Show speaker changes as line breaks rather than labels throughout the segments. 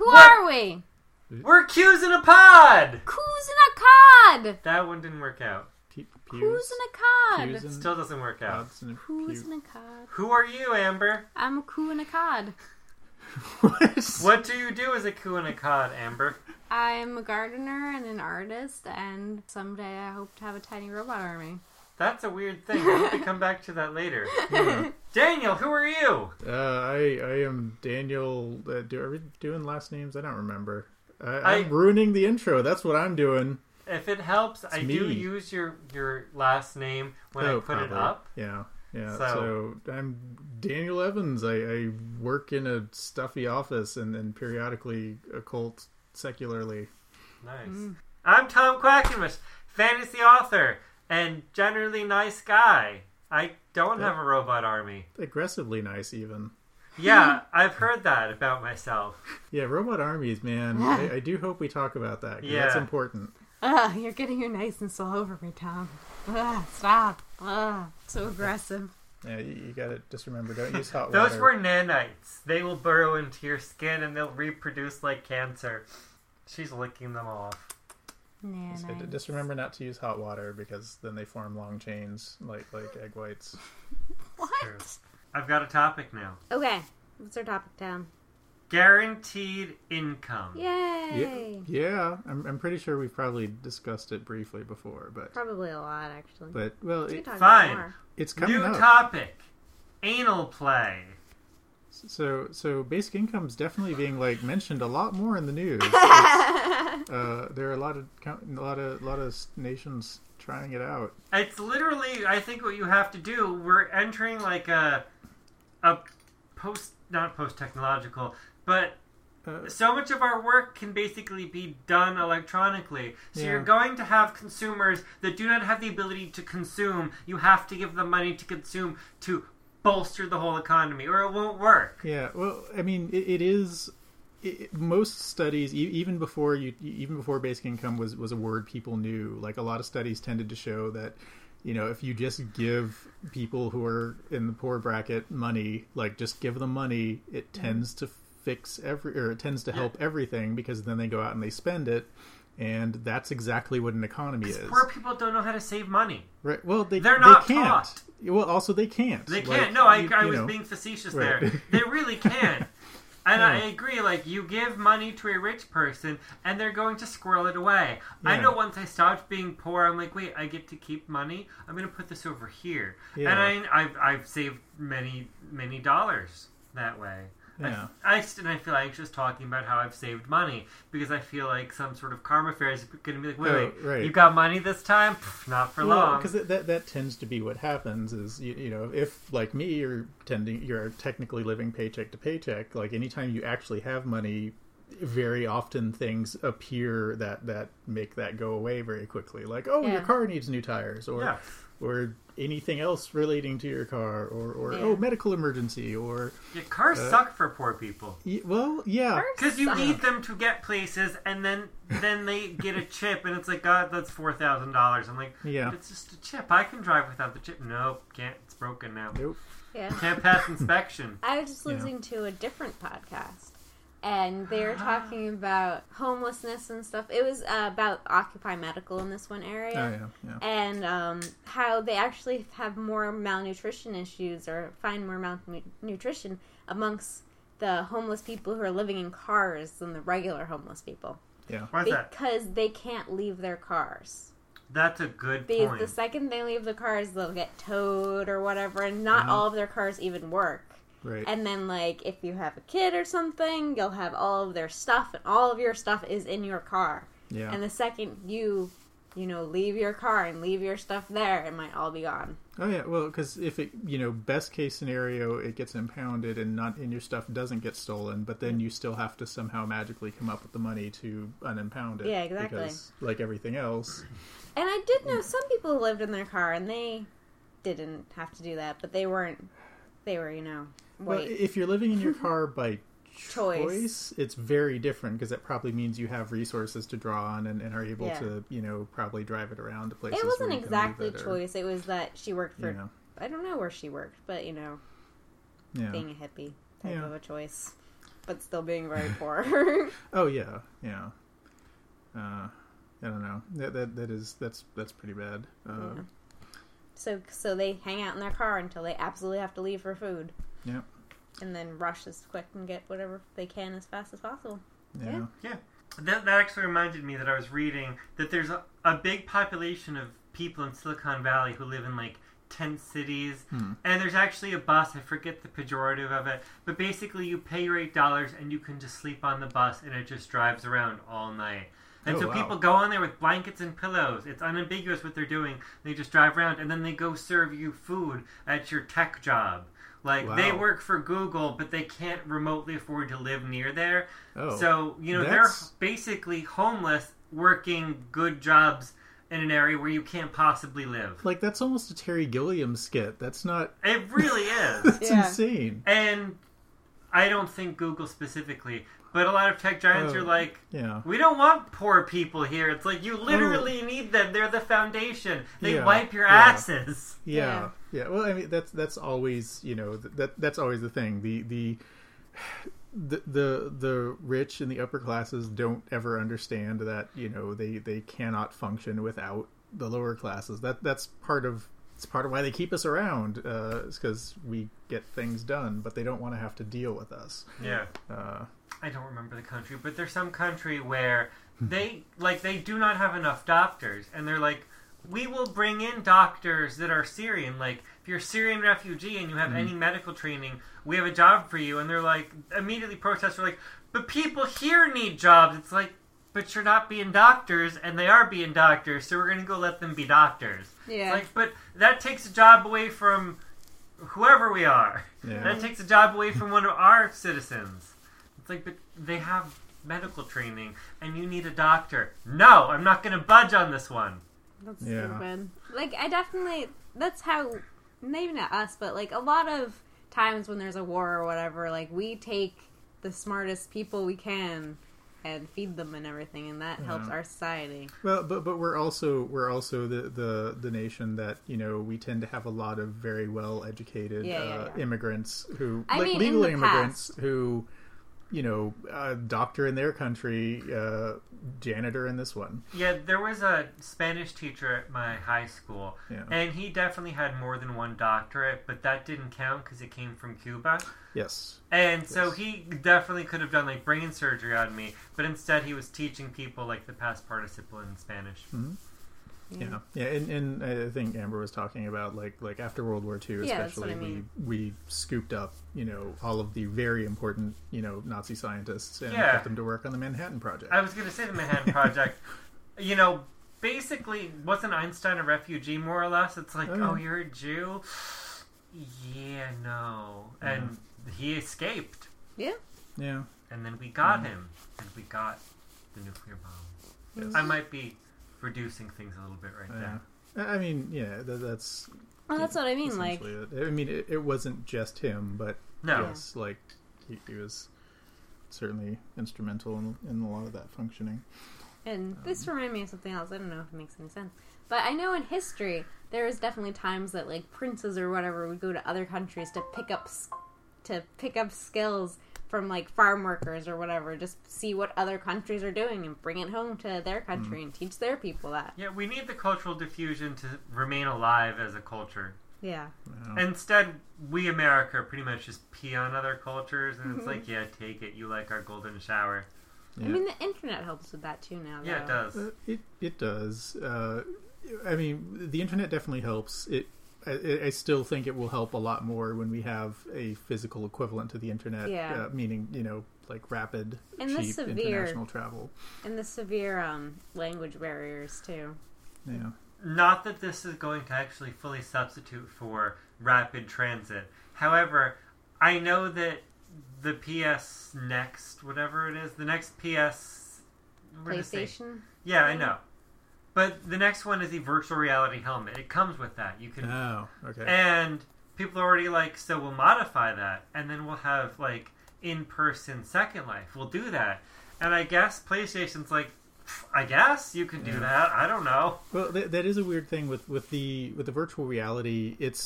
Who are we?
We're Q's in a pod!
Coos in a cod!
That one didn't work out.
Coos in a cod.
Still doesn't work out.
Coos in a cod.
Who are you, Amber?
I'm a coo in a cod.
What do you do as a coo in a cod, Amber?
I'm a gardener and an artist, and someday I hope to have a tiny robot army.
That's a weird thing. I hope we come back to that later. Yeah. Daniel, who are you?
I am Daniel. Are we doing last names? I don't remember. I'm ruining the intro. That's what I'm doing.
If it helps, I do use your last name when I put it up.
Yeah. So I'm Daniel Evans. I work in a stuffy office and periodically occult secularly.
Nice. I'm Tom Quackenbush, fantasy author and generally nice guy. I don't have a robot army.
Aggressively nice, even.
Yeah, I've heard that about myself.
Yeah, robot armies, man. I do hope we talk about that. Yeah, that's important.
You're getting your niceness all over me, Tom. Stop. So aggressive.
Yeah, you gotta just remember, don't use hot water.
Those were nanites. They will burrow into your skin and they'll reproduce like cancer. She's licking them off.
Nanites.
Just remember not to use hot water because then they form long chains like egg whites.
What?
I've got a topic now.
Okay. What's our topic, Tom?
Guaranteed income.
Yay!
Yeah. I'm pretty sure we've probably discussed it briefly before, but
probably a lot, actually.
But well,
fine.
It's coming
New
up.
topic: anal play.
So basic income's definitely being mentioned a lot more in the news. There are a lot of nations trying it out.
It's literally, I think, what you have to do. We're entering a not post-technological, but so much of our work can basically be done electronically. So you're going to have consumers that do not have the ability to consume. You have to give them money to consume to bolster the whole economy, or it won't work.
Yeah, well, I mean, it is. Most studies, even before basic income was a word people knew, a lot of studies tended to show that, if you just give people who are in the poor bracket money, just give them money, it tends to it tends to help everything, because then they go out and they spend it, and that's exactly what an economy is.
Poor people don't know how to save money.
Right. Well,
they're not
can't.
taught.
Well, also they can't.
They can't. No, I was being facetious
right.
there. They really can't. And I agree, you give money to a rich person, and they're going to squirrel it away. Yeah. I know once I stopped being poor, I'm wait, I get to keep money? I'm going to put this over here. Yeah. And I've saved many, many dollars that way.
Yeah.
I feel anxious talking about how I've saved money, because I feel like some sort of karma fair is going to be wait,
right.
You got money this time? Pff, not for long.
Because that tends to be what happens is, if, like me, you're technically living paycheck to paycheck, anytime you actually have money, very often things appear that make that go away very quickly. Your car needs new tires, or anything else relating to your car, or medical emergency, or
cars suck for poor people.
Well, yeah,
because you need them to get places, and then they get a chip, and it's God, that's $4,000. I'm but it's just a chip. I can drive without the chip. Nope, can't. It's broken now.
Nope.
Yeah,
can't pass inspection.
I was just listening to a different podcast, and they were talking about homelessness and stuff. It was about Occupy Medical in this one area.
Oh, yeah.
And how they actually have more malnutrition issues, or find more malnutrition amongst the homeless people who are living in cars than the regular homeless people.
Yeah.
Why is that?
Because they can't leave their cars.
That's a good
because
point.
The second they leave the cars, they'll get towed or whatever, and not all of their cars even work.
Right.
And then, if you have a kid or something, you'll have all of their stuff, and all of your stuff is in your car.
Yeah.
And the second you leave your car and leave your stuff there, it might all be gone.
Oh, yeah. Well, because if it, best case scenario, it gets impounded and your stuff doesn't get stolen, but then you still have to somehow magically come up with the money to unimpound it.
Yeah, exactly.
Because, like everything else.
And I did know some people who lived in their car, and they didn't have to do that, but they were,
Well, if you're living in your car by choice, it's very different, because it probably means you have resources to draw on and are able to, probably drive it around to places.
It wasn't
where you
exactly
can leave it,
choice. It was that she worked for, I don't know where she worked, but, being a hippie type of a choice. but still being very poor.
Oh yeah. I don't know. That's pretty bad.
Yeah. So they hang out in their car until they absolutely have to leave for food.
Yeah.
And then rush as quick and get whatever they can as fast as possible.
Yeah.
That actually reminded me that I was reading that there's a big population of people in Silicon Valley who live in like tent cities, and there's actually a bus. I forget the pejorative of it, but basically you pay your $8 and you can just sleep on the bus, and it just drives around all night. And so people go on there with blankets and pillows. It's unambiguous what they're doing. They just drive around, and then they go serve you food at your tech job. Like, they work for Google, but they can't remotely afford to live near there.
Oh,
so, they're basically homeless, working good jobs in an area where you can't possibly live.
Like, that's almost a Terry Gilliam skit. That's not...
It really is.
It's insane.
And I don't think Google specifically, but a lot of tech giants are like, we don't want poor people here. It's like, you literally need them. They're the foundation. They wipe your asses.
Yeah. Well, I mean, that's always, that's always the thing. The rich and the upper classes don't ever understand that, they cannot function without the lower classes. It's part of why they keep us around, is because we get things done, but they don't want to have to deal with us.
Yeah. I don't remember the country, but there's some country where they do not have enough doctors, and they're like, we will bring in doctors that are Syrian. Like, if you're a Syrian refugee and you have any medical training, we have a job for you. And they're like, immediately protesters are like, but people here need jobs. It's like, but you're not being doctors, and they are being doctors, so we're going to go let them be doctors. Yeah. It's like, but that takes a job away from whoever we are. Yeah. That takes a job away from one of our citizens. It's like, but they have medical training, and you need a doctor. No, I'm not going to budge on this one.
That's stupid. Like, that's how, maybe not us, but like a lot of times when there's a war or whatever, like we take the smartest people we can and feed them and everything, and that helps our society.
Well, but we're also the nation that, we tend to have a lot of very well educated immigrants who, legal immigrants who, doctor in their country, janitor in this one.
Yeah, there was a Spanish teacher at my high school, and he definitely had more than one doctorate, but that didn't count because it came from Cuba.
Yes.
And so he definitely could have done, like, brain surgery on me, but instead he was teaching people, like, the past participle in Spanish.
Mm-hmm. Yeah, and I think Amber was talking about like after World War II, especially, we scooped up all of the very important Nazi scientists and put them to work on the Manhattan Project.
I was going to say the Manhattan Project. Basically, wasn't Einstein a refugee more or less? It's like, oh, you're a Jew? Yeah, no, and he escaped.
Yeah.
And then we got him, and we got the nuclear bomb. Yes. I might be reducing things a little bit there.
I mean, that's...
Well, that's what I mean, like...
I mean, it wasn't just him, but yes, like, he was certainly instrumental in a lot of that functioning.
And this reminded me of something else. I don't know if it makes any sense. But I know in history, there was definitely times that, like, princes or whatever would go to other countries to pick up skills from, like, farm workers or whatever, just see what other countries are doing and bring it home to their country and teach their people that.
Yeah, we need the cultural diffusion to remain alive as a culture.
Yeah.
Instead, we America pretty much just pee on other cultures, and it's like, take it, you like our golden shower.
Yeah. I mean, the internet helps with that too now, though.
Yeah, it does.
It does. I mean, the internet definitely helps. I still think it will help a lot more when we have a physical equivalent to the internet, meaning, like rapid, cheap international travel.
And the severe language barriers, too.
Yeah.
Not that this is going to actually fully substitute for rapid transit. However, I know that the PS Next, whatever it is, the next PS...
PlayStation?
Yeah, I know. But the next one is the virtual reality helmet. It comes with that. You can...
Oh, okay.
And people are already like, so we'll modify that, and then we'll have, like, in-person Second Life. We'll do that. And I guess PlayStation's like, I guess you can do that. I don't know.
Well, that is a weird thing with the virtual reality. It's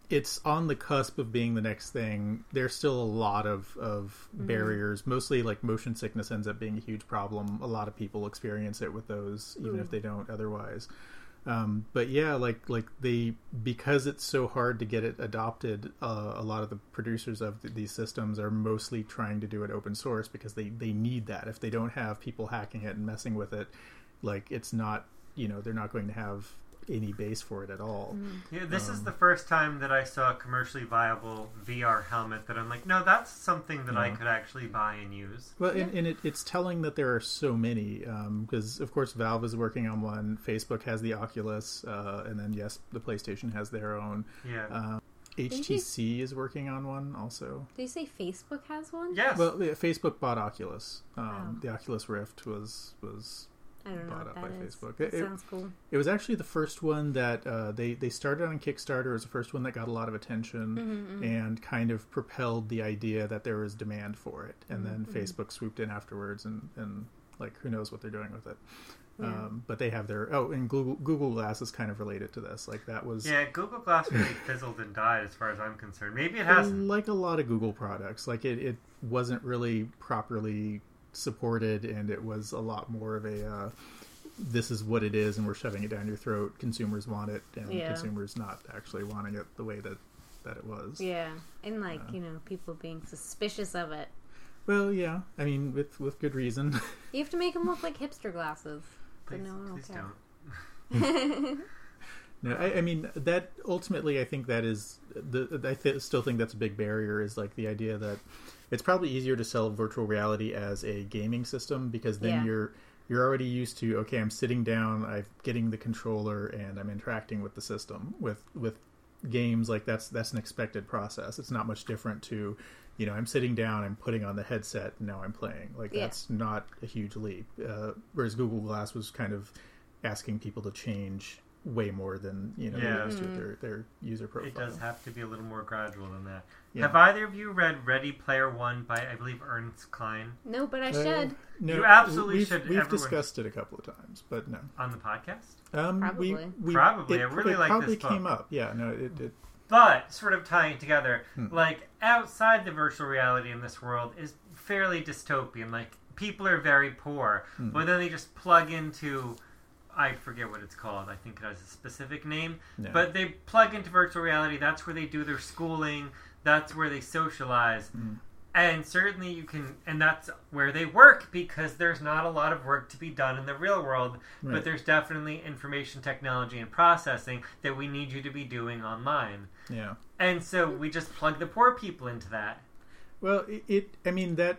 it's on the cusp of being the next thing. There's still a lot of barriers. Mostly like motion sickness ends up being a huge problem. A lot of people experience it with those, even if they don't otherwise. But yeah, like because it's so hard to get it adopted, a lot of the producers of these systems are mostly trying to do it open source because they need that. If they don't have people hacking it and messing with it, like it's not, they're not going to have any base for it at all.
Yeah, this is the first time that I saw a commercially viable VR helmet that I'm like, no, that's something that I could actually buy and use.
Well, and it's telling that there are so many, because of course Valve is working on one, Facebook has the Oculus, and then yes, the PlayStation has their own.
Yeah.
HTC is working on one also.
Did you say Facebook has one?
Yes.
Well, Facebook bought Oculus. The Oculus Rift was
I don't know
bought
what
up by
that is.
Facebook.
That sounds cool.
It was actually the first one that they started on Kickstarter. It was the first one that got a lot of attention and kind of propelled the idea that there was demand for it. And then Facebook swooped in afterwards and like who knows what they're doing with it.
Yeah.
But they have their and Google Glass is kind of related to this. Like that was
Google Glass really fizzled and died as far as I'm concerned. Maybe it hasn't.
like a lot of Google products. Like it wasn't really properly supported, and it was a lot more of a this is what it is and we're shoving it down your throat. Consumers want it, and consumers not actually wanting it the way that it was.
Yeah, and like people being suspicious of it.
Well, yeah, I mean with good reason.
You have to make them look like hipster glasses.
Please,
no one will
please
care.
don't.
No, I mean that ultimately I think that is still think that's a big barrier, is like the idea that it's probably easier to sell virtual reality as a gaming system because then you're already used to, okay, I'm sitting down, I'm getting the controller and I'm interacting with the system. With games, like that's an expected process. It's not much different to, I'm sitting down, I'm putting on the headset, and now I'm playing. Like that's not a huge leap. Whereas Google Glass was kind of asking people to change way more than their user profile.
It does have to be a little more gradual than that.
Yeah.
Have either of you read Ready Player One by, I believe, Ernst Klein?
No, but I should.
No,
You absolutely should.
We've
Everyone-
discussed it a couple of times, but no.
On the podcast?
Probably.
Probably. I really
it
like
probably
this book.
came up. Yeah, no, it
But, sort of tying it together, like, outside the virtual reality in this world is fairly dystopian. Like, people are very poor, but then they just plug into, I forget what it's called, I think it has a specific name, but they plug into virtual reality, that's where they do their schooling, that's where they socialize. And certainly you can, and that's where they work because there's not a lot of work to be done in the real world, but there's definitely information technology and processing that we need you to be doing online.
Yeah.
And so we just plug the poor people into that.
Well, I mean that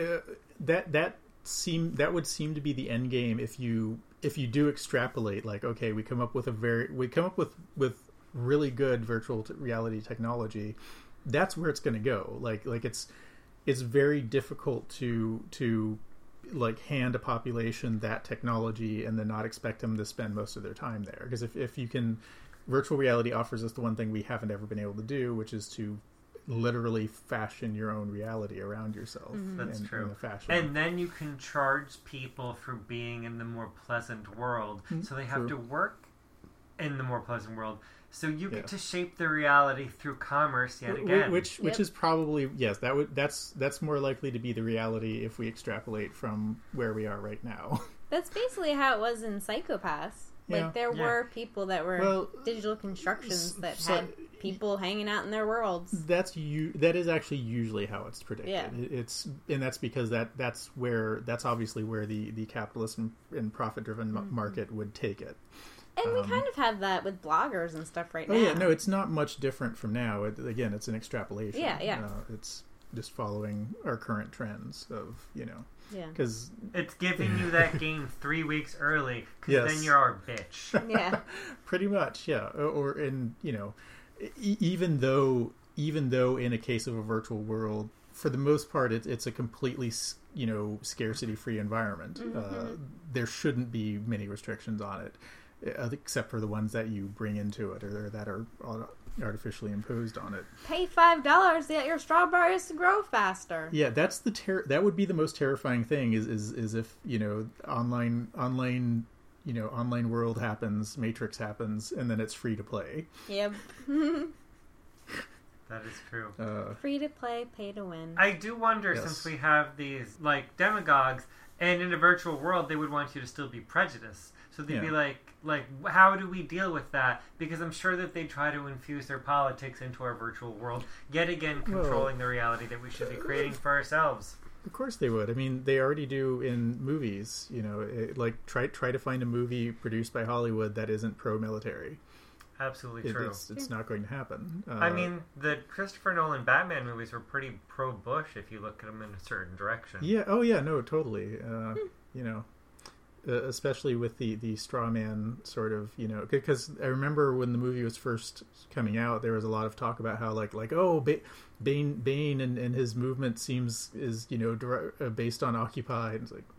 would seem to be the end game if you do extrapolate. Like, okay, we come up with with really good virtual reality technology. That's where it's going to go. Like it's very difficult to like hand a population that technology and then not expect them to spend most of their time there. Because if you can, virtual reality offers us the one thing we haven't ever been able to do, which is to literally fashion your own reality around yourself.
That's true.
In a fashion.
And then you can charge people for being in the more pleasant world. So they have to work in the more pleasant world. So you get to shape the reality through commerce yet again.
Which is probably, yes, that's more likely to be the reality if we extrapolate from where we are right now.
That's basically how it was in Psychopaths. Like, there were people that were digital constructions that had people hanging out in their worlds.
That is actually usually how it's predicted.
Yeah.
And that's because that's obviously where the capitalist and profit-driven market would take it.
And we kind of have that with bloggers and stuff right now.
Oh yeah, no, it's not much different from now. Again, it's an extrapolation.
Yeah.
It's just following our current trends of,
Yeah.
because
it's giving you that game 3 weeks early because then you're our bitch.
Yeah.
Pretty much, yeah. Or in, even though in a case of a virtual world, for the most part, it's a completely, scarcity-free environment. There shouldn't be many restrictions on it, except for the ones that you bring into it or that are artificially imposed on it.
Pay $5 to get your strawberries to grow faster.
Yeah, that's that would be the most terrifying thing is if, online world happens, Matrix happens, and then it's free to play.
Yep.
That is true.
Free to play, pay to win.
I do wonder,
Yes.
since we have these, like, demagogues, and in a virtual world, they would want you to still be prejudiced. So they'd be like, how do we deal with that? Because I'm sure that they try to infuse their politics into our virtual world, yet again controlling the reality that we should be creating for ourselves.
Of course they would. I mean, they already do in movies. You know, try to find a movie produced by Hollywood that isn't pro-military.
Absolutely true.
It's not going to happen.
I mean, the Christopher Nolan Batman movies were pretty pro-Bush if you look at them in a certain direction.
Yeah. Oh, yeah. No, totally. You know, especially with the straw man sort of, you know, because I remember when the movie was first coming out, there was a lot of talk about how like Bane and his movement is you know based on Occupy. And it's like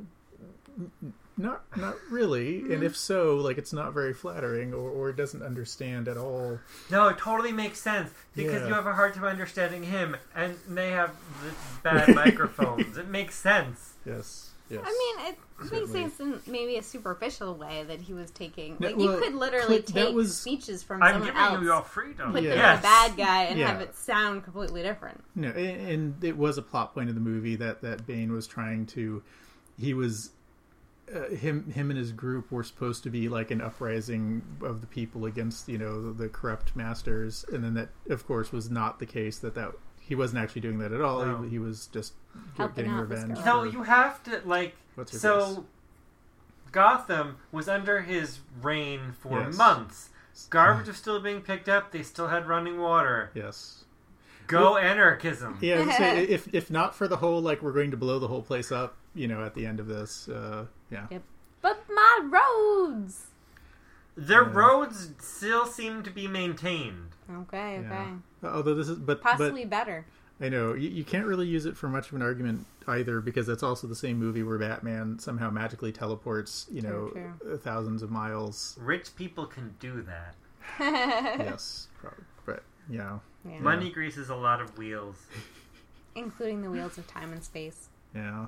not really, and if so, like it's not very flattering, or doesn't understand at all.
No, it totally makes sense because you have a hard time understanding him, and they have the bad microphones. It makes sense.
Yes.
I mean, it makes sense in maybe a superficial way that he was taking. Like,
Well,
you could literally take speeches from someone else,
you your freedom.
put them
Yes.
in a bad guy, and have it sound completely different.
No, and it was a plot point of the movie that Bane was trying to. He was. Him and his group were supposed to be like an uprising of the people against, you know, the corrupt masters, and then that, of course, was not the case. That he wasn't actually doing that at all.
No.
He was just
Helping
getting
out this
revenge.
girl.
No, you have to, like...
What's her
So,
face?
Gotham was under his reign for
Yes.
months. Garbage was still being picked up. They still had running water.
Yes.
Go anarchism.
Yeah. I was gonna say, if not for the whole like we're going to blow the whole place up, you know, at the end of this, yeah.
Yep. But my roads.
Their roads still seem to be maintained.
Okay.
Yeah. Although this is, but
Possibly better.
I know you can't really use it for much of an argument either, because it's also the same movie where Batman somehow magically teleports, you know, thousands of miles.
Rich people can do that.
Yes, probably, but
Yeah.
Money greases a lot of wheels.
Including the wheels of time and space.
yeah.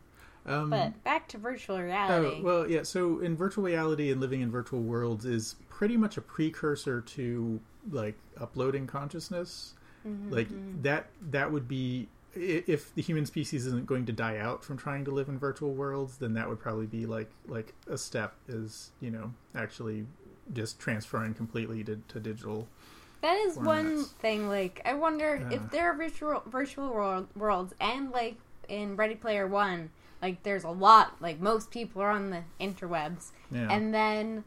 But back to virtual reality.
Oh, well, yeah. So in virtual reality and living in virtual worlds is pretty much a precursor to like uploading consciousness. Like that would be, if the human species isn't going to die out from trying to live in virtual worlds, then that would probably be like a step, is, you know, actually just transferring completely to digital.
That is one
formats.
thing. Like, I wonder if there are virtual worlds, and like in Ready Player One, like there's a lot. Like most people are on the interwebs, and then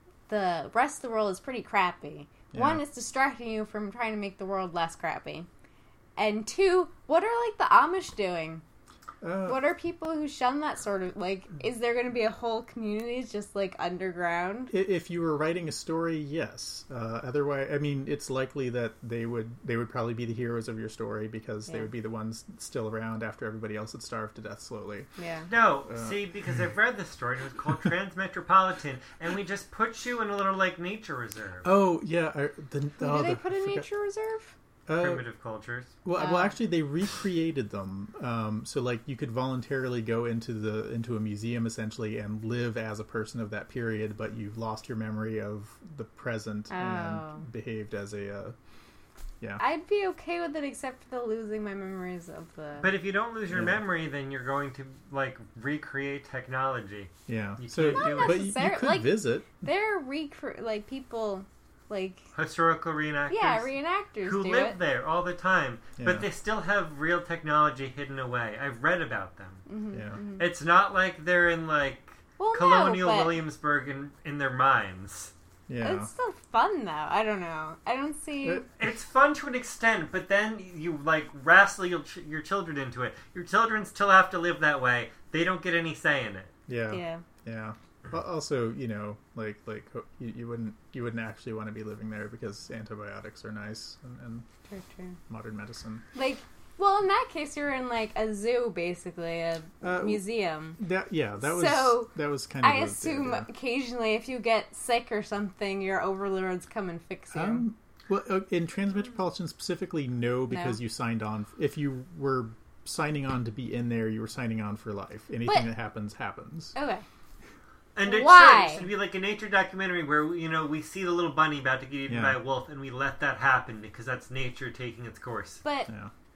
the rest of the world is pretty crappy.
Yeah.
One, it's distracting you from trying to make the world less crappy, and two, what are like the Amish doing? What are people who shun that sort of, like, is there going to be a whole community just, like, underground?
If you were writing a story, yes. Otherwise, I mean, it's likely that they would probably be the heroes of your story, because they would be the ones still around after everybody else had starved to death slowly.
Yeah.
No, see, because I've read this story, and it was called Transmetropolitan, and we just put you in a little, like, nature reserve.
Oh, yeah.
Who do they put in nature reserve?
Primitive cultures.
Well, actually, they recreated them. So, like, you could voluntarily go into a museum essentially and live as a person of that period, but you've lost your memory of the present and behaved as a. Yeah.
I'd be okay with it, except for the losing my memories of the.
But if you don't lose your memory, then you're going to like recreate technology.
Yeah.
You
So,
can't do
Not
but you
necessarily.
could
Like,
visit.
They're like people, like
Historical reenactors.
reenactors
who
do
live
it.
there all the time,
Yeah.
but they still have real technology hidden away. I've read about them.
Mm-hmm.
Yeah.
It's not like they're in like
Well,
colonial
no, but
Williamsburg in their minds.
Yeah.
it's still fun though. I don't know. I don't see.
It's fun to an extent, but then you like wrestle your children into it. Your children still have to live that way. They don't get any say in it.
Yeah.
Yeah.
Well, also, you know, like you wouldn't actually want to be living there because antibiotics are nice and
True.
modern medicine.
Like, well, in that case, you're in like a zoo, basically a museum.
That
So,
was kind of.
I assume occasionally, if you get sick or something, your overlords come and fix you.
Well, in Transmetropolitan specifically, no, because
No.
you signed on. If you were signing on to be in there, you were signing on for life. Anything that happens.
Okay.
And it
Why?
should be like a nature documentary where, we see the little bunny about to get eaten by a wolf and we let that happen because that's nature taking its course.
But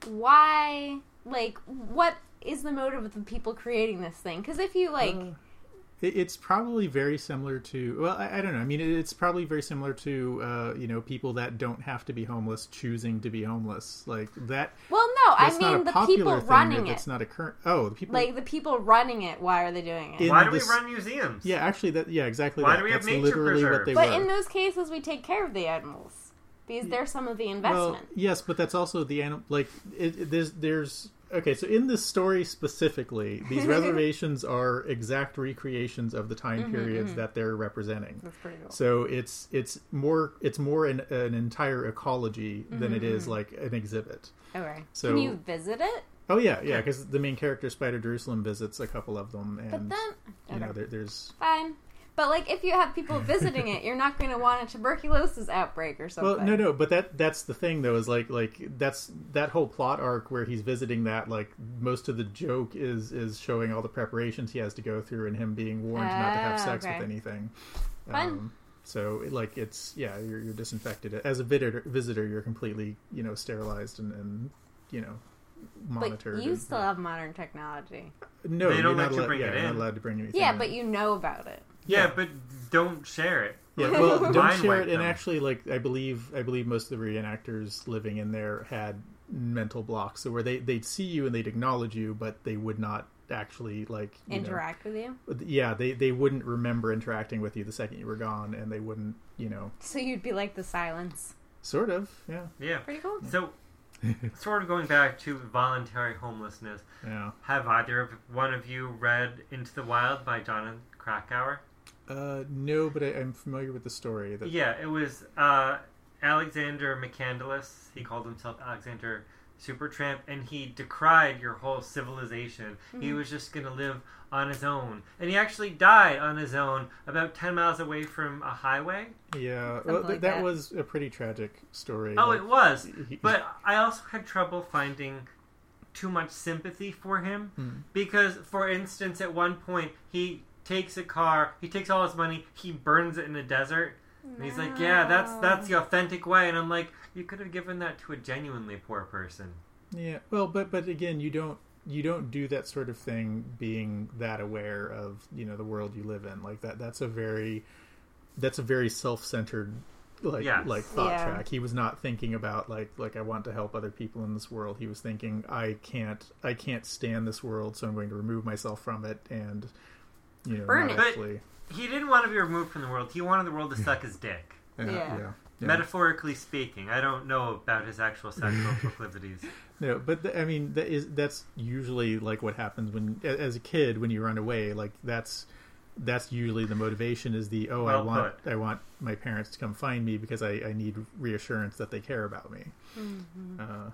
why, like, what is the motive of the people creating this thing? Because if you, like...
It's probably very similar to... Well, I don't know. I mean, it's probably very similar to, people that don't have to be homeless choosing to be homeless. Like, that...
Well, no, I mean the people running it.
That's not a current... Oh, the people...
Like, the people running it, why are they doing it?
Why do we run museums?
Yeah, actually, exactly.
Why do we have nature
literally
preserves?
what they
But
were.
in those cases, we take care of the animals. Because they're some of the investment.
Well, yes, but that's also the animal... Like, there's... Okay, so in this story specifically, these reservations are exact recreations of the time periods that they're representing.
That's pretty cool.
So it's more an entire ecology than it is like an exhibit.
Okay.
So,
can you visit it?
Oh yeah, because the main character Spider Jerusalem visits a couple of them, and
But then...
there's
Fine. But, like, if you have people visiting it, you're not going to want a tuberculosis outbreak or something.
Well, no, but that's the thing though, is like that's that whole plot arc where he's visiting that, like, most of the joke is showing all the preparations he has to go through and him being warned not to have sex with anything.
Fun.
So, like, it's you're disinfected. As a visitor, you're completely sterilized and monitored.
But you still have modern technology.
No,
they don't
you're
let you bring it in.
You're not allowed to bring anything.
Yeah,
in.
but you know about it.
Yeah, but don't share it.
Yeah, well, don't
Mind
share
wipe
it. And
them.
actually, like, I believe most of the reenactors living in there had mental blocks, so where they'd see you and they'd acknowledge you, but they would not actually
interact with you.
Yeah, they wouldn't remember interacting with you the second you were gone, and they wouldn't,
So you'd be like the silence.
Sort of, yeah.
Yeah.
Pretty cool.
So, sort of going back to voluntary homelessness.
Yeah.
Have one of you read Into the Wild by Jonathan Krakauer?
No, but I'm familiar with the story.
Yeah, it was Alexander McCandless. He called himself Alexander Supertramp, and he decried your whole civilization. Mm-hmm. He was just going to live on his own. And he actually died on his own about 10 miles away from a highway.
Yeah, well, that was a pretty tragic story.
Oh, it was. But I also had trouble finding too much sympathy for him. Because, for instance, at one point, he takes a car, he takes all his money, he burns it in the desert. And he's like, yeah, that's the authentic way. And I'm like, you could have given that to a genuinely poor person. Yeah,
well, but again, you don't do that sort of thing being that aware of the world you live in. Like that's a very self-centered like thought track. He was not thinking about like I want to help other people in this world. He was thinking I can't stand this world, so I'm going to remove myself from it and
burn it.
Actually...
But he didn't want to be removed from the world. He wanted the world to suck his dick.
Yeah.
Metaphorically speaking. I don't know about his actual sexual proclivities.
No, but that's usually like what happens when, as a kid, when you run away. Like that's usually the motivation is I want my parents to come find me because I need reassurance that they care about me.
Mm-hmm.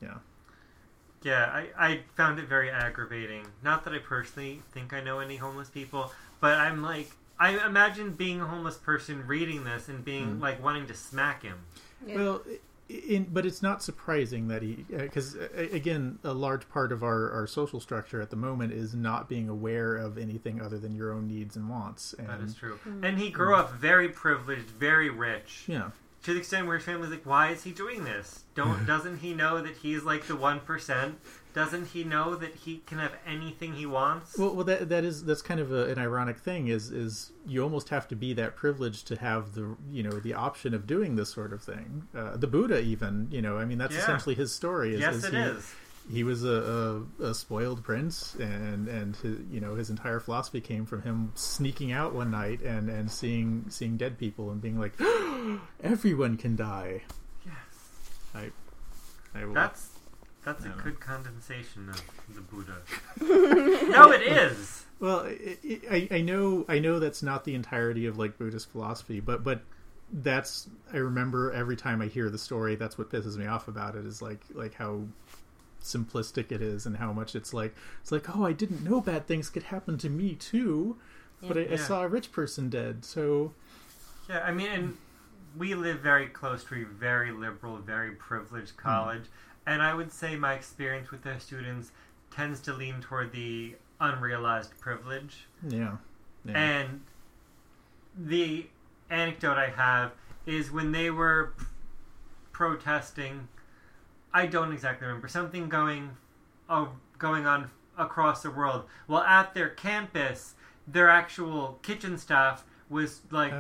Yeah, I found it very aggravating. Not that I personally think I know any homeless people, but I'm like, I imagine being a homeless person reading this and being like wanting to smack him.
Yeah.
Well, but it's not surprising that he, because again, a large part of our social structure at the moment is not being aware of anything other than your own needs and wants. And,
that is true. And he grew up very privileged, very rich.
Yeah.
To the extent where his family's like, why is he doing this? Doesn't he know that he's like the 1%? Doesn't he know that he can have anything he wants?
Well, that's kind of an ironic thing. Is you almost have to be that privileged to have the option of doing this sort of thing. The Buddha, even I mean, that's essentially his story.
Yes, it is.
He was a spoiled prince, and his entire philosophy came from him sneaking out one night and seeing dead people and being like, everyone can die.
Yes,
I will.
That's a good condensation of the Buddha. No, it is.
Well, I know that's not the entirety of like Buddhist philosophy, but that's, I remember every time I hear the story, that's what pisses me off about it, is like how simplistic it is and how much it's like oh, I didn't know bad things could happen to me too, but I saw a rich person dead, so
yeah. I mean, and we live very close to a very liberal, very privileged college, and I would say my experience with their students tends to lean toward the unrealized privilege.
Yeah. Yeah.
And the anecdote I have is when they were protesting, I don't exactly remember, something going on across the world. Well, at their campus, their actual kitchen staff was like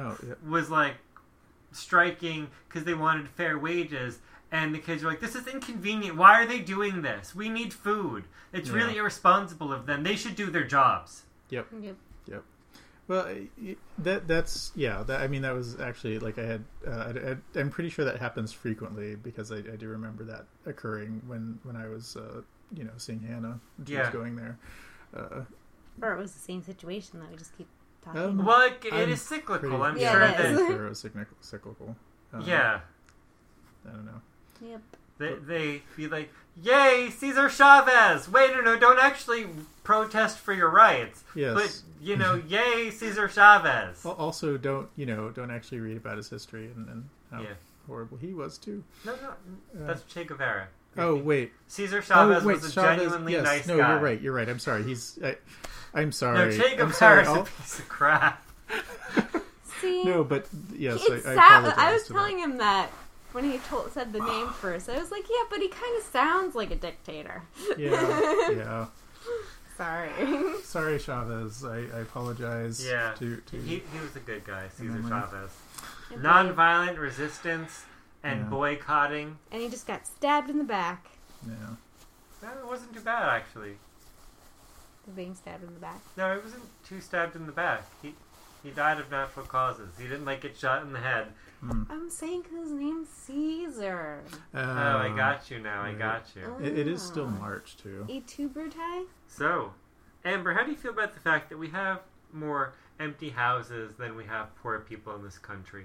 striking because they wanted fair wages, and the kids were like, "This is inconvenient. Why are they doing this? We need food. It's really irresponsible of them. They should do their jobs."
Yep. Well, that's I mean, that was actually like I had. I'm pretty sure that happens frequently because I do remember that occurring when I was seeing Hannah. She was going there.
Or it was the same situation that we just keep talking about.
Well, it is cyclical. I'm sure
it is.
that.
Sure, it was cyclical.
Yeah.
I don't know.
Yep.
They be like, "Yay, Cesar Chavez!" Wait, no, don't actually protest for your rights.
Yes.
But yay, Cesar Chavez.
Well, also, don't actually read about his history and how horrible he was too.
No, that's Che Guevara.
Oh wait,
Cesar Chavez was a genuinely
yes.
nice
no,
guy.
You're right. I'm sorry. I'm sorry.
No, Che Guevara's a piece of crap.
See?
No, but yes, I
I
apologize
was
to
telling him that when he said the name first. I was like, yeah, but he kind of sounds like a dictator.
Yeah.
Sorry,
Chavez. I apologize.
Yeah,
to
he was a good guy, Cesar
Emily.
Chavez. Nonviolent resistance and boycotting.
And he just got stabbed in the back.
Yeah.
No, it wasn't too bad actually.
Being stabbed in the back.
No, it wasn't too stabbed in the back. He died of natural causes. He didn't get shot in the head.
I'm saying because his name's Caesar.
I got you now. I got you.
It is still March too.
Et tu, Brutai?
So, Amber, how do you feel about the fact that we have more empty houses than we have poor people in this country?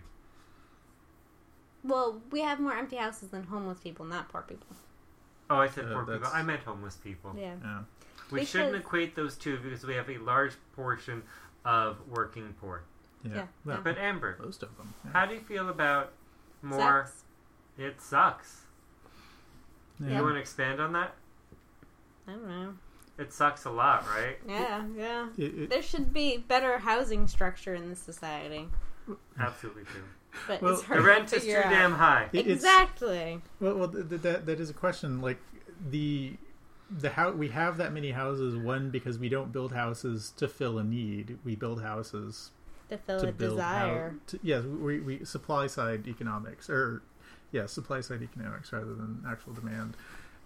Well, we have more empty houses than homeless people, not poor people.
Oh, I said poor people. I meant homeless people.
Yeah.
We shouldn't equate those two because we have a large portion of working poor.
Yeah. Well,
but Amber,
most of them. Yeah.
How do you feel about more?
Sex?
It sucks.
Yeah.
You want to expand on that?
I don't know.
It sucks a lot, right?
Yeah. There should be better housing structure in this society.
Absolutely true.
But
well,
it's hard
the rent
to
is too
figure out.
damn high.
Exactly.
Well, that is a question. Like the we have that many houses. One, because we don't build houses to fill a need. We build houses
to fill a desire.
We supply side economics, supply side economics rather than actual demand.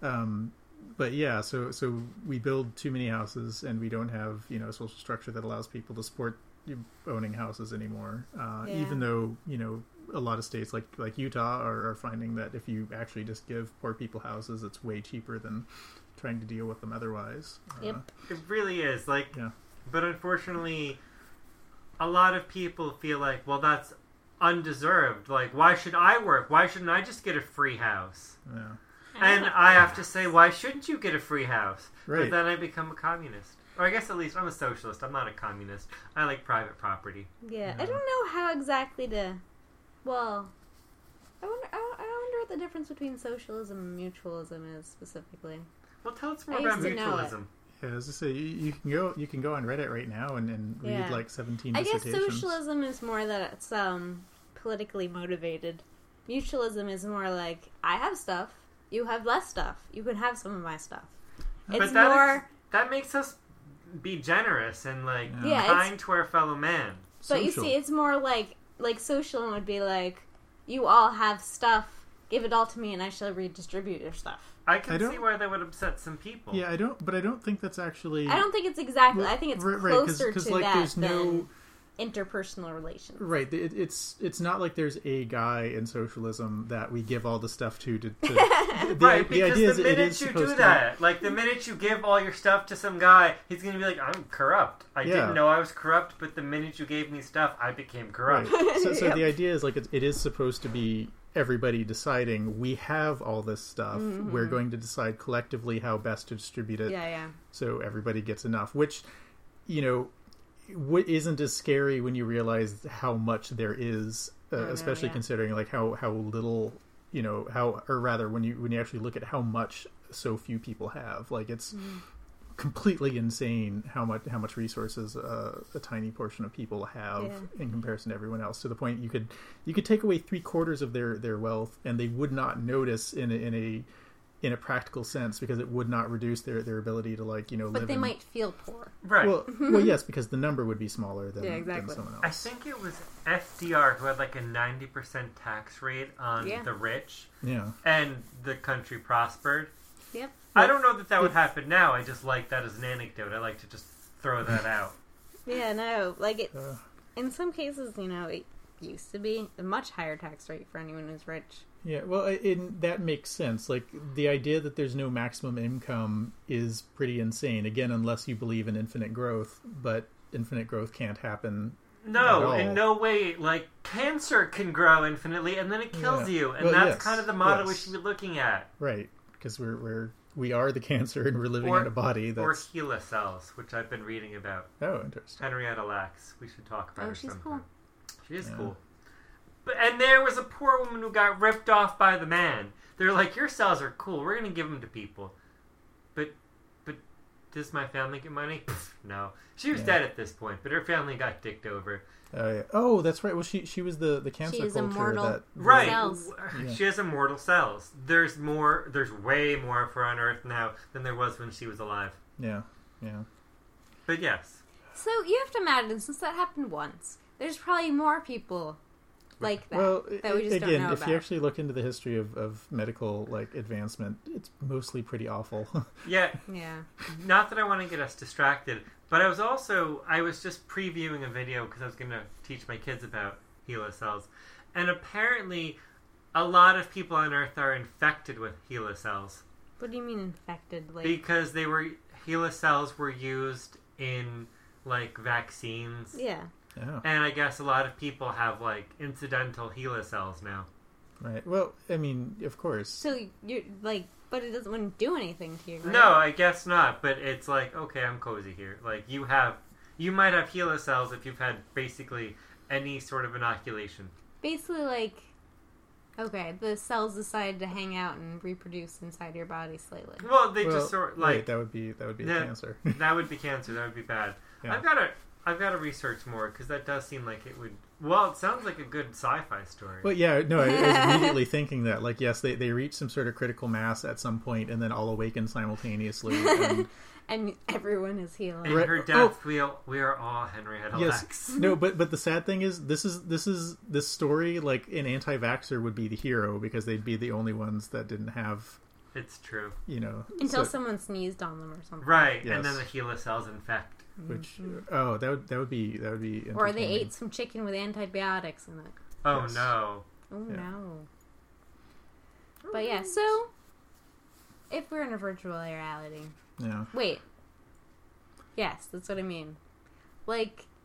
But yeah, so we build too many houses, and we don't have a social structure that allows people to support owning houses anymore. Even though a lot of states like Utah are finding that if you actually just give poor people houses, it's way cheaper than trying to deal with them otherwise.
Yep.
It really is. But unfortunately, a lot of people feel like, well, that's undeserved. Like, why should I work? Why shouldn't I just get a free house?
Yeah.
And I have to say, why shouldn't you get a free house?
Right.
But then I become a communist. Or I guess at least I'm a socialist. I'm not a communist. I like private property.
Yeah. I don't know how exactly to... Well, I wonder what the difference between socialism and mutualism is specifically.
Well, tell us more about mutualism.
Yeah, as I say, you can go on Reddit right now and read like 17
I guess
dissertations.
socialism is more that it's politically motivated. Mutualism is more like, I have stuff, you have less stuff. You can have some of my stuff. It's
that makes us be generous and
Yeah,
kind to our fellow man.
But you see, it's more like socialism would be like, you all have stuff, give it all to me and I shall redistribute your stuff.
I can see why that would upset some people.
Yeah, I don't think that's actually...
I don't think it's exactly... I think it's closer to that
there's
than interpersonal relations.
Right. It's not like there's a guy in socialism that we give all the stuff to
right, because the minute you do that, like the minute you give all your stuff to some guy, he's going to be like, I'm corrupt. I didn't know I was corrupt, but the minute you gave me stuff, I became corrupt.
Right. So the idea is it is supposed to be everybody deciding, we have all this stuff, we're going to decide collectively how best to distribute it. So everybody gets enough, which, what isn't as scary when you realize how much there is, especially considering how little, when you actually look at how much so few people have. It's completely insane how much resources a tiny portion of people have in comparison to everyone else. To the point you could take away 3/4 of their wealth, and they would not notice in a practical sense, because it would not reduce their ability to
But
live.
they might feel poor.
Right.
Well, yes, because the number would be smaller than,
exactly.
than someone else.
I think it was FDR who had like a 90% tax rate on the rich.
Yeah.
And the country prospered.
Yep.
I don't know that would happen now. I just like that as an anecdote. I like to just throw that out.
Yeah, no. In some cases, it used to be a much higher tax rate for anyone who's rich.
Yeah, well, that makes sense. Like, the idea that there's no maximum income is pretty insane. Again, unless you believe in infinite growth, but infinite growth can't happen.
No, in no way. Like, cancer can grow infinitely, and then it kills you, and that's kind of the model we should be looking at.
Right, because we are the cancer, and we're living in a body that's...
Or HeLa cells, which I've been reading about.
Oh, interesting.
Henrietta Lacks. We should talk about her
she's
sometime.
cool.
She is cool. And there was a poor woman who got ripped off by the man. They're like, your cells are cool. We're going to give them to people. But does my family get money? Pfft, no. She was dead at this point, but her family got dicked over.
Oh, that's right. Well, she was the cancer
she is
culture
immortal.
that...
Right.
Cells.
She has immortal cells. There's way more for on Earth now than there was when she was alive.
Yeah.
But yes.
So you have to imagine, since that happened once, there's probably more people like that, that we just don't know
if
about.
you actually look into the history of medical advancement, it's mostly pretty awful.
Yeah. Not that I want to get us distracted, but I was just previewing a video because I was going to teach my kids about HeLa cells, and apparently a lot of people on Earth are infected with HeLa cells.
What do you mean infected?
Because HeLa cells were used in vaccines.
Yeah.
Oh.
And I guess a lot of people have incidental HeLa cells now.
Right. Well, I mean, of course.
So you're but it wouldn't do anything to you, right?
No, I guess not. But it's okay, I'm cozy here. You might have HeLa cells if you've had basically any sort of inoculation.
Basically, okay, the cells decide to hang out and reproduce inside your body slightly.
Well, just sort
wait, that would be cancer.
That would be cancer. That would be bad.
Yeah.
I've got to research more because that does seem like it would. Well, it sounds like a good sci-fi story.
Well, yeah, no, I was immediately thinking that, yes, they reach some sort of critical mass at some point, and then all awaken simultaneously.
And everyone is healing.
In her death, we are all Henrietta Lacks.
No, but the sad thing is, this story, an anti-vaxxer would be the hero because they'd be the only ones that didn't have.
It's true.
Until someone sneezed on them or something.
Right,
yes.
And then the HeLa cells infect.
Which that would be
or they ate some chicken with antibiotics in it.
Oh
yes.
no.
Oh yeah. No. But yeah, so if we're in a virtual reality.
Yeah.
Wait. Yes, that's what I mean. I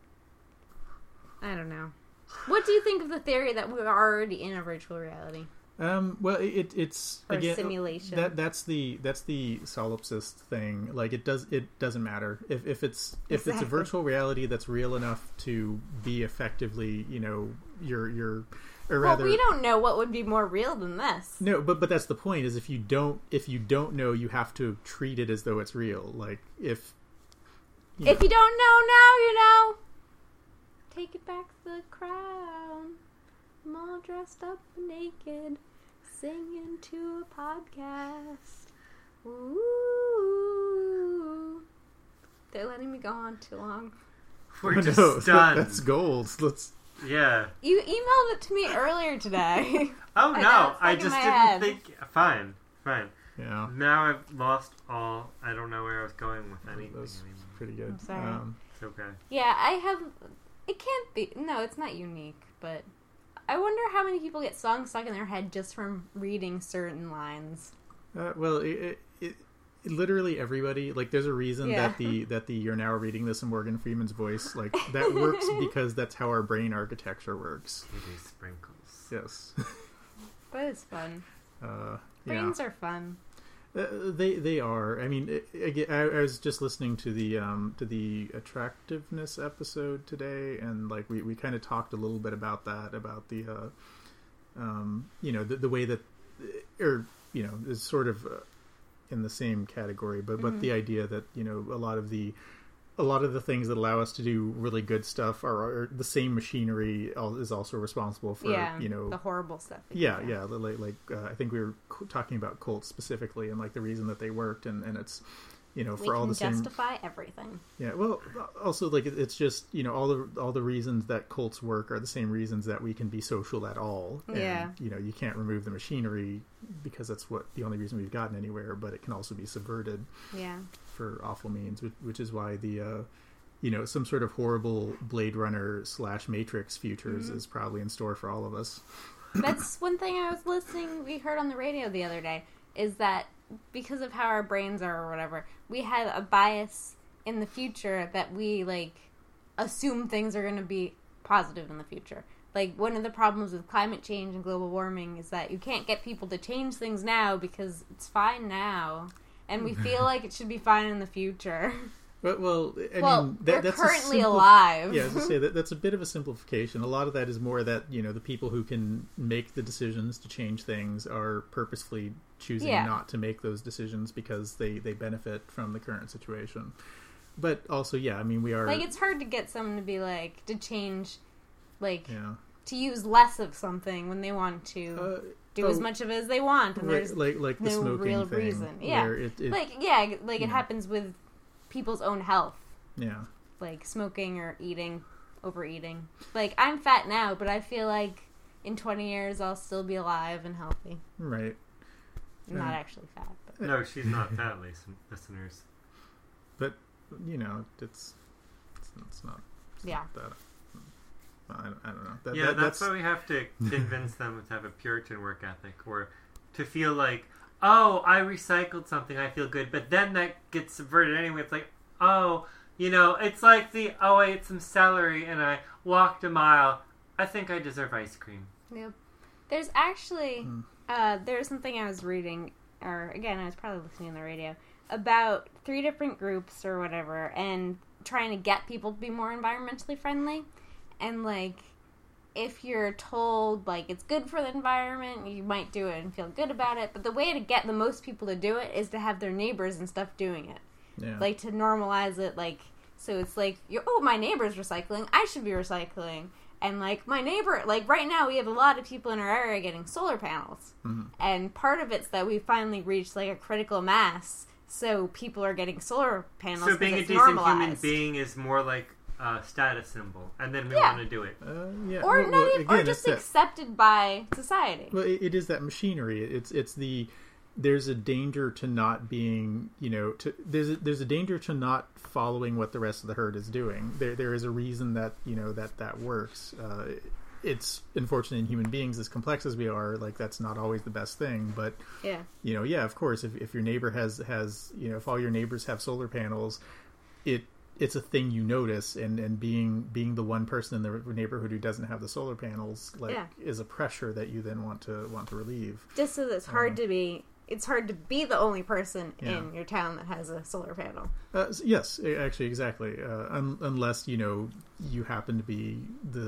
don't know. What do you think of the theory that we're already in a virtual reality?
Well, it's
or
again
simulation.
That's the solipsist thing. It doesn't matter if it's a virtual reality that's real enough to be effectively your or rather.
Well, we don't know what would be more real than this.
No, but that's the point. Is if you don't know, you have to treat it as though it's real. If you don't
know now, you know. Take it back to the crown. I'm all dressed up naked, singing to a podcast. Ooh. They're letting me go on too long.
We're just done.
That's gold.
Yeah.
You emailed it to me earlier today.
Oh no, I just didn't think. Fine.
Yeah.
Now I've lost all. I don't know where I was going with anything anymore.
Pretty good.
I'm sorry.
It's okay.
Yeah, I have. It can't be. No, it's not unique, but. I wonder how many people get songs stuck in their head just from reading certain lines.
Well, it literally everybody. There's a reason that the you're now reading this in Morgan Freeman's voice. That works because that's how our brain architecture works.
It is sprinkles.
Yes.
But it's fun.
Brains
are fun.
They are. I mean, I was just listening to the attractiveness episode today, and we kind of talked a little bit about that, about the the way that, or is sort of in the same category, but the idea that, you know, a lot of the things that allow us to do really good stuff are the same machinery is also responsible for, you know,
the horrible stuff.
Yeah. Like I think we were talking about cults specifically, and like the reason that they worked, and it's, you know, for all the same. We
can justify everything.
Yeah, well, also like it's just, you know, all the reasons that cults work are the same reasons that we can be social at all. And, you know, you can't remove the machinery because that's the only reason we've gotten anywhere, but it can also be subverted.
Yeah. For
awful means, which is why the you know, some sort of horrible Blade Runner / Matrix futures is probably in store for all of us.
That's one thing we heard on the radio the other day, is that because of how our brains are or whatever, we have a bias in the future that we, like, assume things are going to be positive in the future. Like, one of the problems with climate change and global warming is that you can't get people to change things now because it's fine now. And we feel like it should be fine in the future.
Well, I mean, that's
currently alive.
Yeah, as I say, that's a bit of a simplification. A lot of that is more that, you know, the people who can make the decisions to change things are purposefully choosing not to make those decisions because they benefit from the current situation. But also, I mean, we are...
Like, it's hard to get someone to be, like, to change, like, to use less of something when they want to... do as much of it as they want, and there's
like the
no
smoking
real
thing,
reason. Yeah, it happens with people's own health. Yeah, like smoking or overeating. Like, I'm fat now, but I feel like in 20 years I'll still be alive and healthy.
Right.
I'm not actually fat. But.
No, she's not fat, listeners.
But you know, it's not. It's not that. I don't know.
That's why we have to convince them to have a Puritan work ethic, or to feel like, oh, I recycled something, I feel good, but then that gets subverted anyway. It's like, oh, you know, it's like I ate some celery and I walked a mile. I think I deserve ice cream.
Yep. There's actually, there's something I was reading, or again, I was probably listening on the radio, about 3 different groups or whatever, and trying to get people to be more environmentally friendly. And, like, if you're told, like, it's good for the environment, you might do it and feel good about it. But the way to get the most people to do it is to have their neighbors and stuff doing it. Yeah. Like, to normalize it, like, so it's like, my neighbor's recycling, I should be recycling. And, like, my neighbor, like, right now we have a lot of people in our area getting solar panels. Mm-hmm. And part of it's that we finally reached, like, a critical mass. So people are getting solar panels.
So being a decent human being is more like status symbol, and then we want to do it.
Or just accepted by society.
Well, it is that machinery. There's a danger to not being, you know, there's a danger to not following what the rest of the herd is doing. There is a reason that, you know, that works. It's unfortunate in human beings, as complex as we are, like, that's not always the best thing. But you know, of course, if your neighbor has, you know, if all your neighbors have solar panels, it's a thing you notice, and being the one person in the neighborhood who doesn't have the solar panels, like, is a pressure that you then want to relieve.
Just so it's hard to be. It's hard to be the only person in your town that has a solar panel.
Yes, actually, exactly. Unless, you know, you happen to be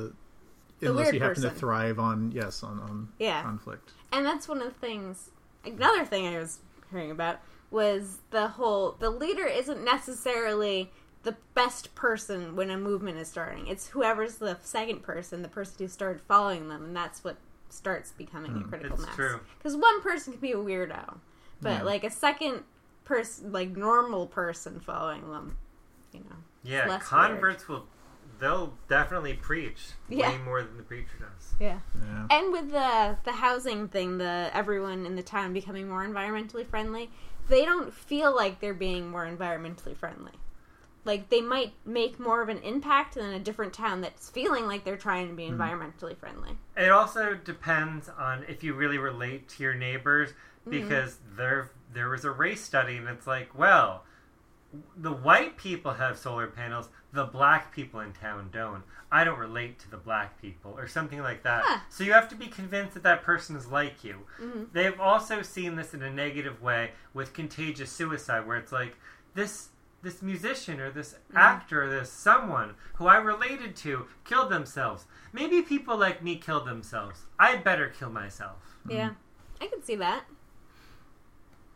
unless you happen to thrive on conflict.
And that's one of the things. Another thing I was hearing about was the leader isn't necessarily the best person when a movement is starting. It's whoever's the second person, the person who started following them, and that's what starts becoming a critical mass. True. Because one person can be a weirdo, but like a second person, like normal person following them, you know.
Yeah, converts they'll definitely preach way more than the preacher does.
Yeah. And with the housing thing, everyone in the town becoming more environmentally friendly, they don't feel like they're being more environmentally friendly. Like, they might make more of an impact than a different town that's feeling like they're trying to be environmentally friendly.
It also depends on if you really relate to your neighbors, because there was a race study, and it's like, well, the white people have solar panels, the black people in town don't. I don't relate to the black people, or something like that. Huh. So you have to be convinced that person is like you. Mm-hmm. They've also seen this in a negative way with contagious suicide, where it's like, this musician or this actor or this someone who I related to killed themselves. Maybe people like me killed themselves. I'd better kill myself.
Yeah, I can see that.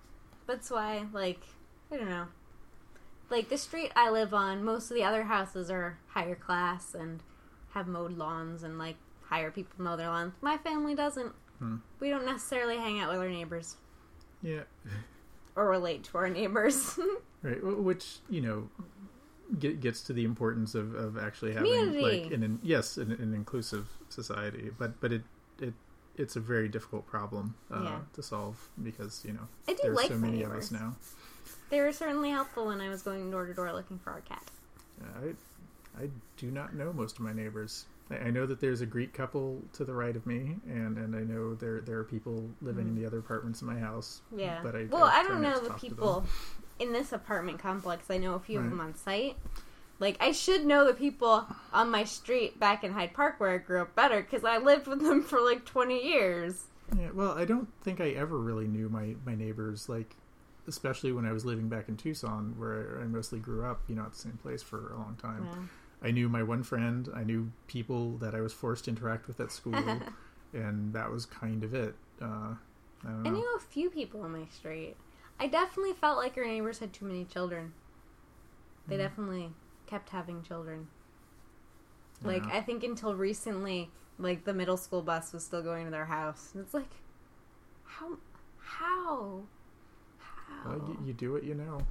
That's why, like, I don't know. Like, the street I live on, most of the other houses are higher class and have mowed lawns and, like, hire people to mow their lawns. My family doesn't. We don't necessarily hang out with our neighbors.
Yeah.
Or relate to our neighbors.
Right, which, gets to the importance of actually having
Community.
like an inclusive society, but it's a very difficult problem to solve because
I do
there's
like
so
my
many of
neighbors.
us now.
They were certainly helpful when I was going door to door looking for our cat.
I do not know most of my neighbors. I know that there's a Greek couple to the right of me, and I know there are people living in the other apartments in my house.
Yeah.
But I
don't
try not
know
to
the
talk to them.
people in this apartment complex. I know a few of
Right.
them on site. Like, I should know the people on my street back in Hyde Park where I grew up better because I lived with them for like 20 years.
Yeah, well, I don't think I ever really knew my neighbors, like, especially when I was living back in Tucson, where I mostly grew up, at the same place for a long time.
Yeah.
I knew my one friend. I knew people that I was forced to interact with at school, and that was kind of it. I don't know.
I knew a few people on my street. I definitely felt like our neighbors had too many children. They definitely kept having children. Like,
Yeah.
I think until recently, like, the middle school bus was still going to their house. And it's like, how?
Well, you do what you know.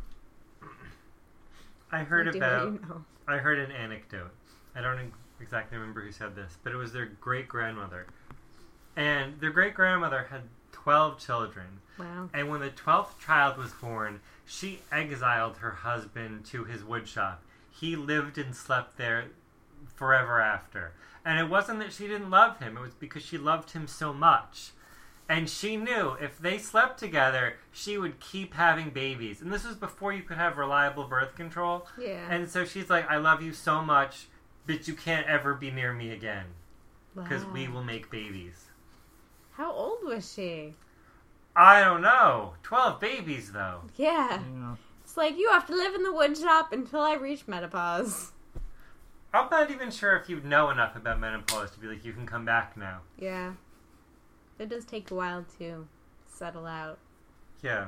I heard
You do
about.
what you know.
I heard an anecdote. I don't exactly remember who said this, but it was their great grandmother, and their great grandmother had 12 children.
Wow.
And when the 12th child was born, she exiled her husband to his woodshop. He lived and slept there forever after. And it wasn't that she didn't love him, it was because she loved him so much. And she knew if they slept together, she would keep having babies. And this was before you could have reliable birth control.
Yeah.
And so she's like, I love you so much, but you can't ever be near me again. Because
Wow.
we will make babies.
How old was she?
I don't know. 12 babies, though.
Yeah.
Yeah.
It's like, you have to live in the wood shop until I reach menopause.
I'm not even sure if you know enough about menopause to be like, you can come back now.
Yeah. It does take a while to settle out.
Yeah.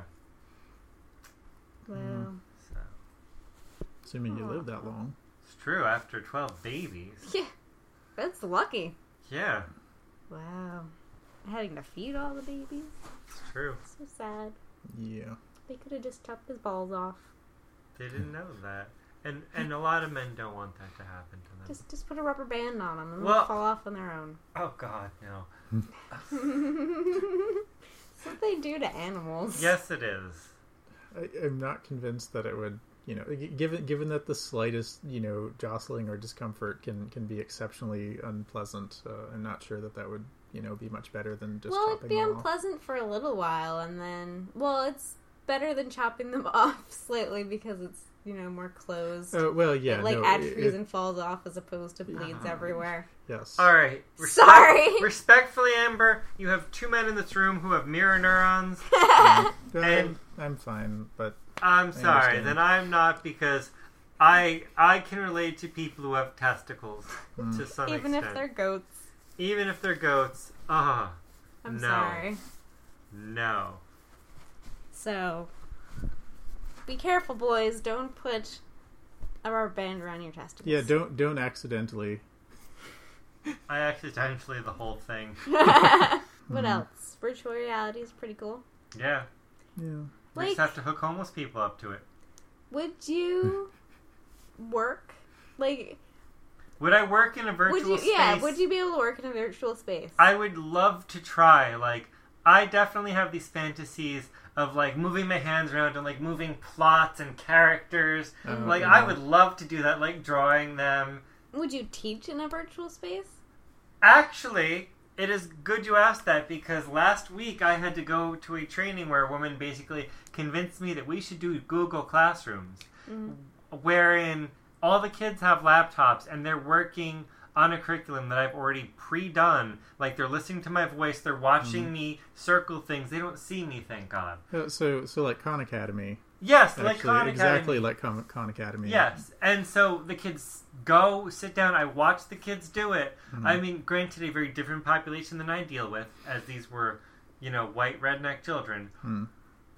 Wow.
So,
Assuming you live that long.
it's true, after 12 babies.
Yeah. That's lucky.
Yeah,
Wow. Having to feed all the babies.
it's true.
So sad.
Yeah.
They could have just chopped his balls off.
They didn't know that. And a lot of men don't want that to happen to them.
Just put a rubber band on them and
Well-
they'll fall off on their own.
Oh, God, no.
That's what they do to animals.
Yes, it is.
I'm not convinced that it would, given that the slightest, jostling or discomfort can be exceptionally unpleasant. I'm not sure that would, be much better than just
Well,
chopping
it'd be
them off.
unpleasant for a little while, and then, it's better than chopping them off slightly because it's, more closed.
Well, yeah,
It,
no,
atrophies and falls off as opposed to bleeds everywhere.
yes.
All right.
Sorry.
Respectfully, Amber, you have two men in this room who have mirror neurons. And-
I'm fine, but
I'm sorry,
understand.
then I'm not, because I can relate to people who have testicles to some
Even
extent.
if they're goats.
Even if they're goats.
I'm
No.
sorry.
No.
So, be careful, boys. Don't put a rubber band around your testicles.
yeah, don't accidentally.
I accidentally the whole thing.
What else? Virtual reality is pretty cool.
Yeah.
Yeah.
We just have to hook homeless people up to it.
Would you work?
Would I work in a virtual space?
Yeah, would you be able to work in a virtual space?
I would love to try. I definitely have these fantasies of, moving my hands around and, moving plots and characters.
Okay.
I would love to do that, drawing them.
Would you teach in a virtual space?
Actually, it is good you asked that, because last week I had to go to a training where a woman basically convinced me that we should do Google Classrooms, wherein all the kids have laptops and they're working on a curriculum that I've already pre-done. They're listening to my voice, they're watching me circle things. They don't see me, thank God.
So like Khan Academy.
Yes,
Actually,
like Khan
exactly
Academy.
like Khan Academy.
Yes, and so the kids go, sit down, I watch the kids do it. I mean, granted, a very different population than I deal with, as these were, white redneck children.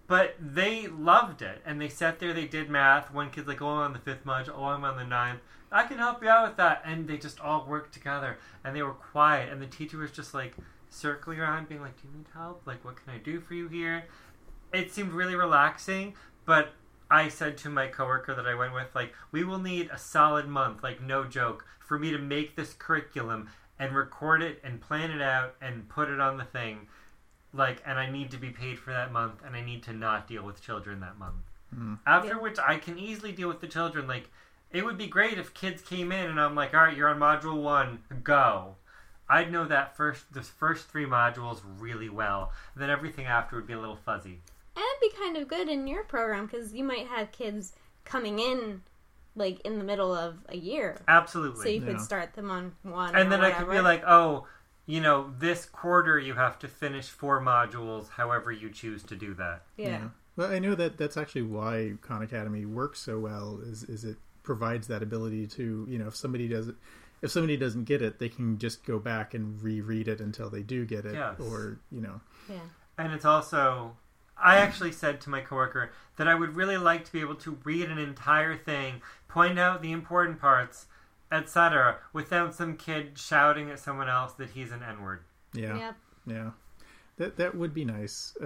But they loved it, and they sat there, they did math. One kid's like, oh, I'm on the 5th module, oh, I'm on the 9th. I can help you out with that. And they just all worked together, and they were quiet, and the teacher was just like circling around being like, do you need help? Like, what can I do for you here? It seemed really relaxing, but I said to my coworker that I went with, like, we will need a solid month, like, no joke, for me to make this curriculum and record it and plan it out and put it on the thing. Like, and I need to be paid for that month, and I need to not deal with children that month. After which, I can easily deal with the children. Like, it would be great if kids came in, and I'm like, all right, you're on module 1, go. I'd know the first 3 modules really well. Then everything after would be a little fuzzy.
And it'd be kind of good in your program, because you might have kids coming in, like, in the middle of a year.
Absolutely.
So you could start them on 1
and then
whatever.
I could be like, oh, you know, this quarter you have to finish 4 modules, however you choose to do that.
Yeah.
Well, I know that's actually why Khan Academy works so well, is it provides that ability to, you know, if somebody doesn't get it, they can just go back and reread it until they do get it.
Yes.
Or, you know.
Yeah.
And it's also, I actually said to my coworker that I would really like to be able to read an entire thing, point out the important parts, etc., without some kid shouting at someone else that he's an N-word.
Yeah.
Yep.
Yeah. That would be nice.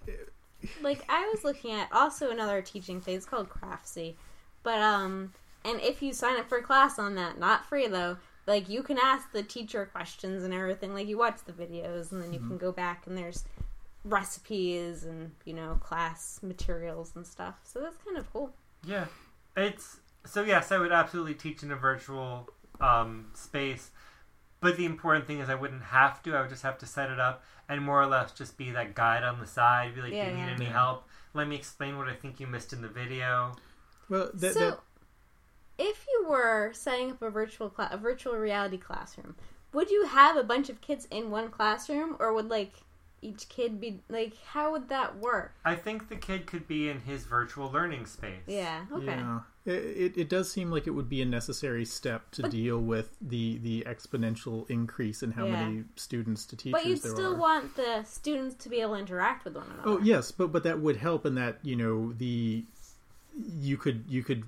Like, I was looking at also another teaching thing. It's called Craftsy. But, and if you sign up for a class on that, not free though, like, you can ask the teacher questions and everything. Like, you watch the videos, and then you can go back, and there's recipes and, you know, class materials and stuff. So that's kind of cool.
Yeah. So yes, I would absolutely teach in a virtual space. But the important thing is I wouldn't have to. I would just have to set it up and more or less just be that guide on the side. Be like, do you need any help? Let me explain what I think you missed in the video.
Well,
if you were setting up a virtual reality classroom, would you have a bunch of kids in one classroom, or would, like, each kid be, like, how would that work?
I think the kid could be in his virtual learning space.
Yeah, okay.
Yeah. It does seem like it would be a necessary step to deal with the exponential increase in how many students to teachers there are.
But you'd still want the students to be able to interact with one another.
Oh, yes, but that would help in that, you know, you could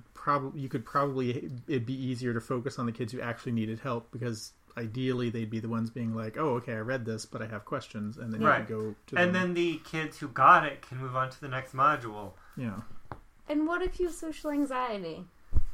probably it'd be easier to focus on the kids who actually needed help, because ideally they'd be the ones being like, oh, okay, I read this, but I have questions, and then you could go to them.
And then the kids who got it can move on to the next module.
Yeah.
And what if you have social anxiety?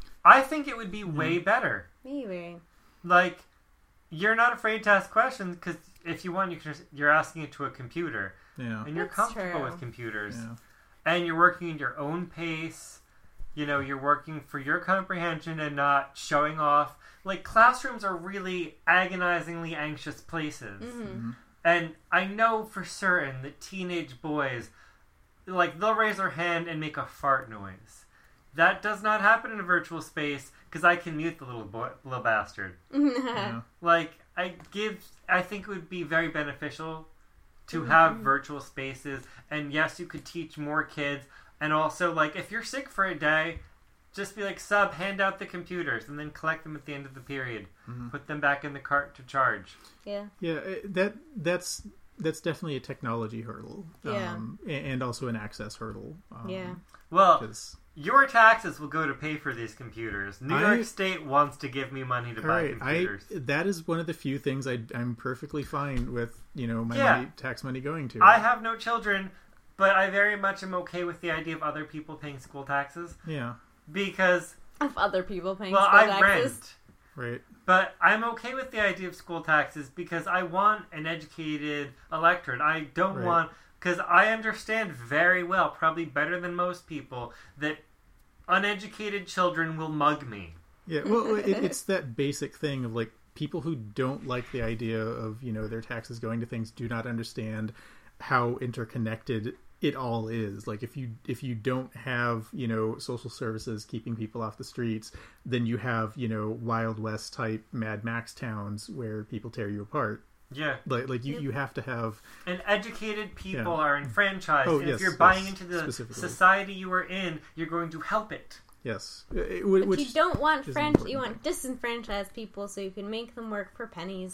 I think it would be way better.
Maybe.
Like, you're not afraid to ask questions, because if you want, you're asking it to a computer.
Yeah.
And you're
That's
comfortable
true.
with computers.
Yeah.
And you're working at your own pace. You know, you're working for your comprehension and not showing off. Like, classrooms are really agonizingly anxious places.
Mm-hmm.
And I know for certain that teenage boys, like, they'll raise their hand and make a fart noise. That does not happen in a virtual space, because I can mute the little bastard.
Yeah.
Like, I think it would be very beneficial to have virtual spaces. And yes, you could teach more kids. And also, like, if you're sick for a day, just be like, hand out the computers, and then collect them at the end of the period. Put them back in the cart to charge.
Yeah.
Yeah, that's definitely a technology hurdle.
Yeah.
And also an access hurdle.
Yeah.
Well,
'cause-
your taxes will go to pay for these computers. New York State wants to give me money to buy computers.
That is one of the few things I'm perfectly fine with, you know, my tax money going to.
I have no children, but I very much am okay with the idea of other people paying school taxes.
Yeah.
Because...
Of other people paying
well,
school
I
taxes.
rent.
Right.
But I'm okay with the idea of school taxes because I want an educated electorate. I don't want... Because I understand very well, probably better than most people, that uneducated children will mug me.
Yeah, well, it's that basic thing of, like, people who don't like the idea of, you know, their taxes going to things do not understand how interconnected it all is. Like, if you don't have, you know, social services keeping people off the streets, then you have, you know, Wild West type Mad Max towns where people tear you apart.
Yeah.
Like you have to have...
And educated people are enfranchised.
Oh,
and
yes,
if you're buying into the
specifically.
society you are in, you're going to help it.
Yes.
But you don't want you want disenfranchised people so you can make them work for pennies.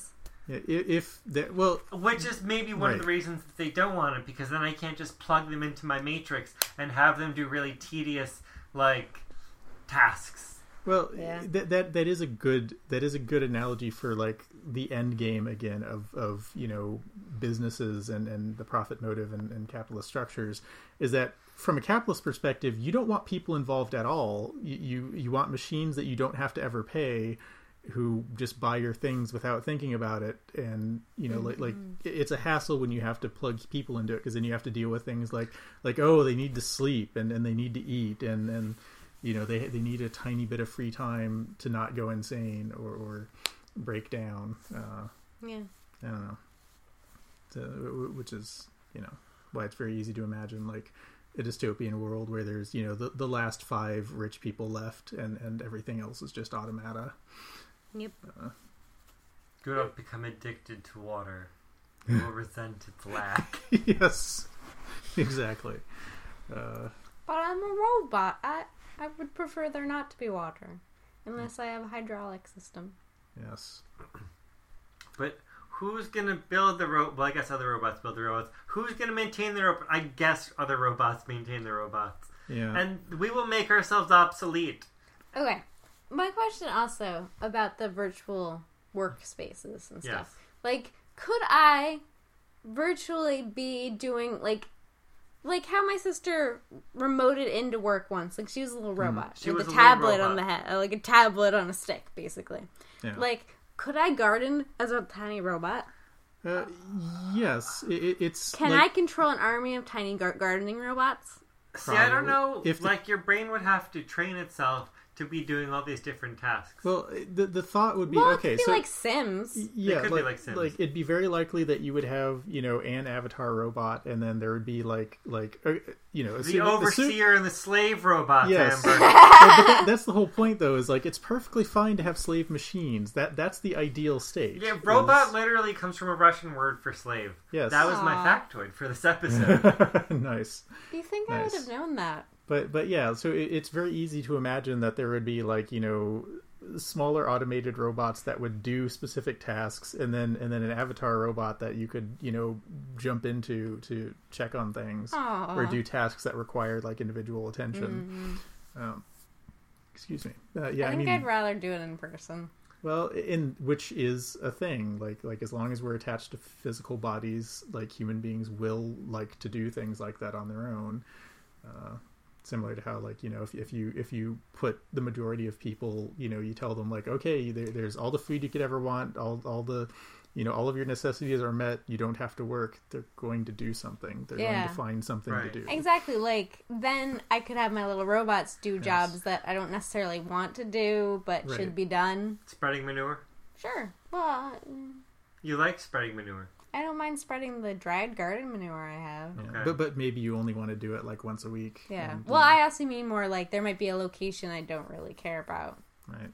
If that, well,
which is maybe one of the reasons that they don't want it, because then I can't just plug them into my matrix and have them do really tedious like tasks.
Well, that is a good analogy for like the end game again of businesses and the profit motive and capitalist structures, is that from a capitalist perspective, you don't want people involved at all. You want machines that you don't have to ever pay, who just buy your things without thinking about it. And like it's a hassle when you have to plug people into it, because then you have to deal with things like oh, they need to sleep and they need to eat and they need a tiny bit of free time to not go insane or break down. I don't know. Which is why it's very easy to imagine like a dystopian world where there's the last 5 rich people left and everything else is just automata.
Yep.
You don't become addicted to water. You will resent its lack.
Yes, exactly.
But I'm a robot. I would prefer there not to be water, unless I have a hydraulic system.
Yes.
But who's gonna build the robot? Well, I guess other robots build the robots. Who's gonna maintain the robot? I guess other robots maintain the robots.
Yeah.
And we will make ourselves obsolete.
Okay. My question also about the virtual workspaces and stuff.
Yes.
Like, could I virtually be doing, like how my sister remoted into work once. Like, she was a little robot.
She
with
was
a
a little
tablet on
robot.
the head. Like, a tablet on a stick, basically.
Yeah.
Like, could I garden as a tiny robot?
Yes. It's
Can I control an army of tiny gardening robots?
See, I don't
Probably.
know. Your brain would have to train itself to be doing all these different tasks.
Well, the thought would be
Well,
okay.
it could be
So
like Sims.
yeah,
It could be like Sims.
Like it'd be very likely that you would have an avatar robot, and then there would be
the overseer and the slave robots,
Yes.
Amber.
But that's the whole point, though. Is like it's perfectly fine to have slave machines. That's the ideal state.
Yeah, robot literally comes from a Russian word for slave.
Yes.
That was my factoid for this episode.
Nice.
Do you think
Nice.
I would have known that?
But yeah, so it's very easy to imagine that there would be smaller automated robots that would do specific tasks, and then an avatar robot that you could jump into to check on things
Aww.
or do tasks that require like individual attention. Excuse me. Yeah,
I think I'd rather do it in person.
Well, which is a thing. Like as long as we're attached to physical bodies, like human beings will like to do things like that on their own. Similar to how, if you put the majority of people, you tell them like, okay, there's all the food you could ever want, all the, all of your necessities are met. You don't have to work. They're going to do something. They're going to find something to do.
Exactly. Like, then I could have my little robots do jobs that I don't necessarily want to do, but should be done.
Spreading manure?
Sure. Well,
You like spreading manure?
I don't mind spreading the dried garden manure I have.
Yeah.
Okay.
But maybe you only want to do it like once a week.
Yeah.
And,
Well, I also mean more like there might be a location I don't really care about.
Right.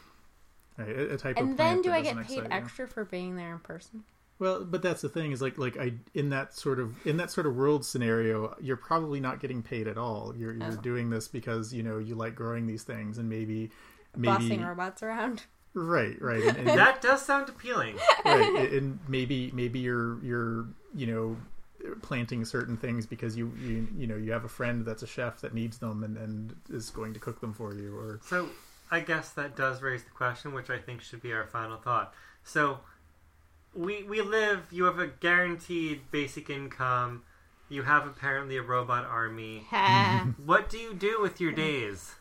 A type of
And
plant
then do
that
I get
doesn't
paid
excite you.
extra for being there in person?
Well, but that's the thing is like in that sort of world scenario, you're probably not getting paid at all. You're doing this because you like growing these things, and maybe
Bossing robots around.
Right, and
That does sound appealing.
right, and maybe you're planting certain things because you have a friend that's a chef that needs them and is going to cook them for you. Or
So I guess that does raise the question, which I think should be our final thought. So we live, you have a guaranteed basic income, you have apparently a robot army. What do you do with your days?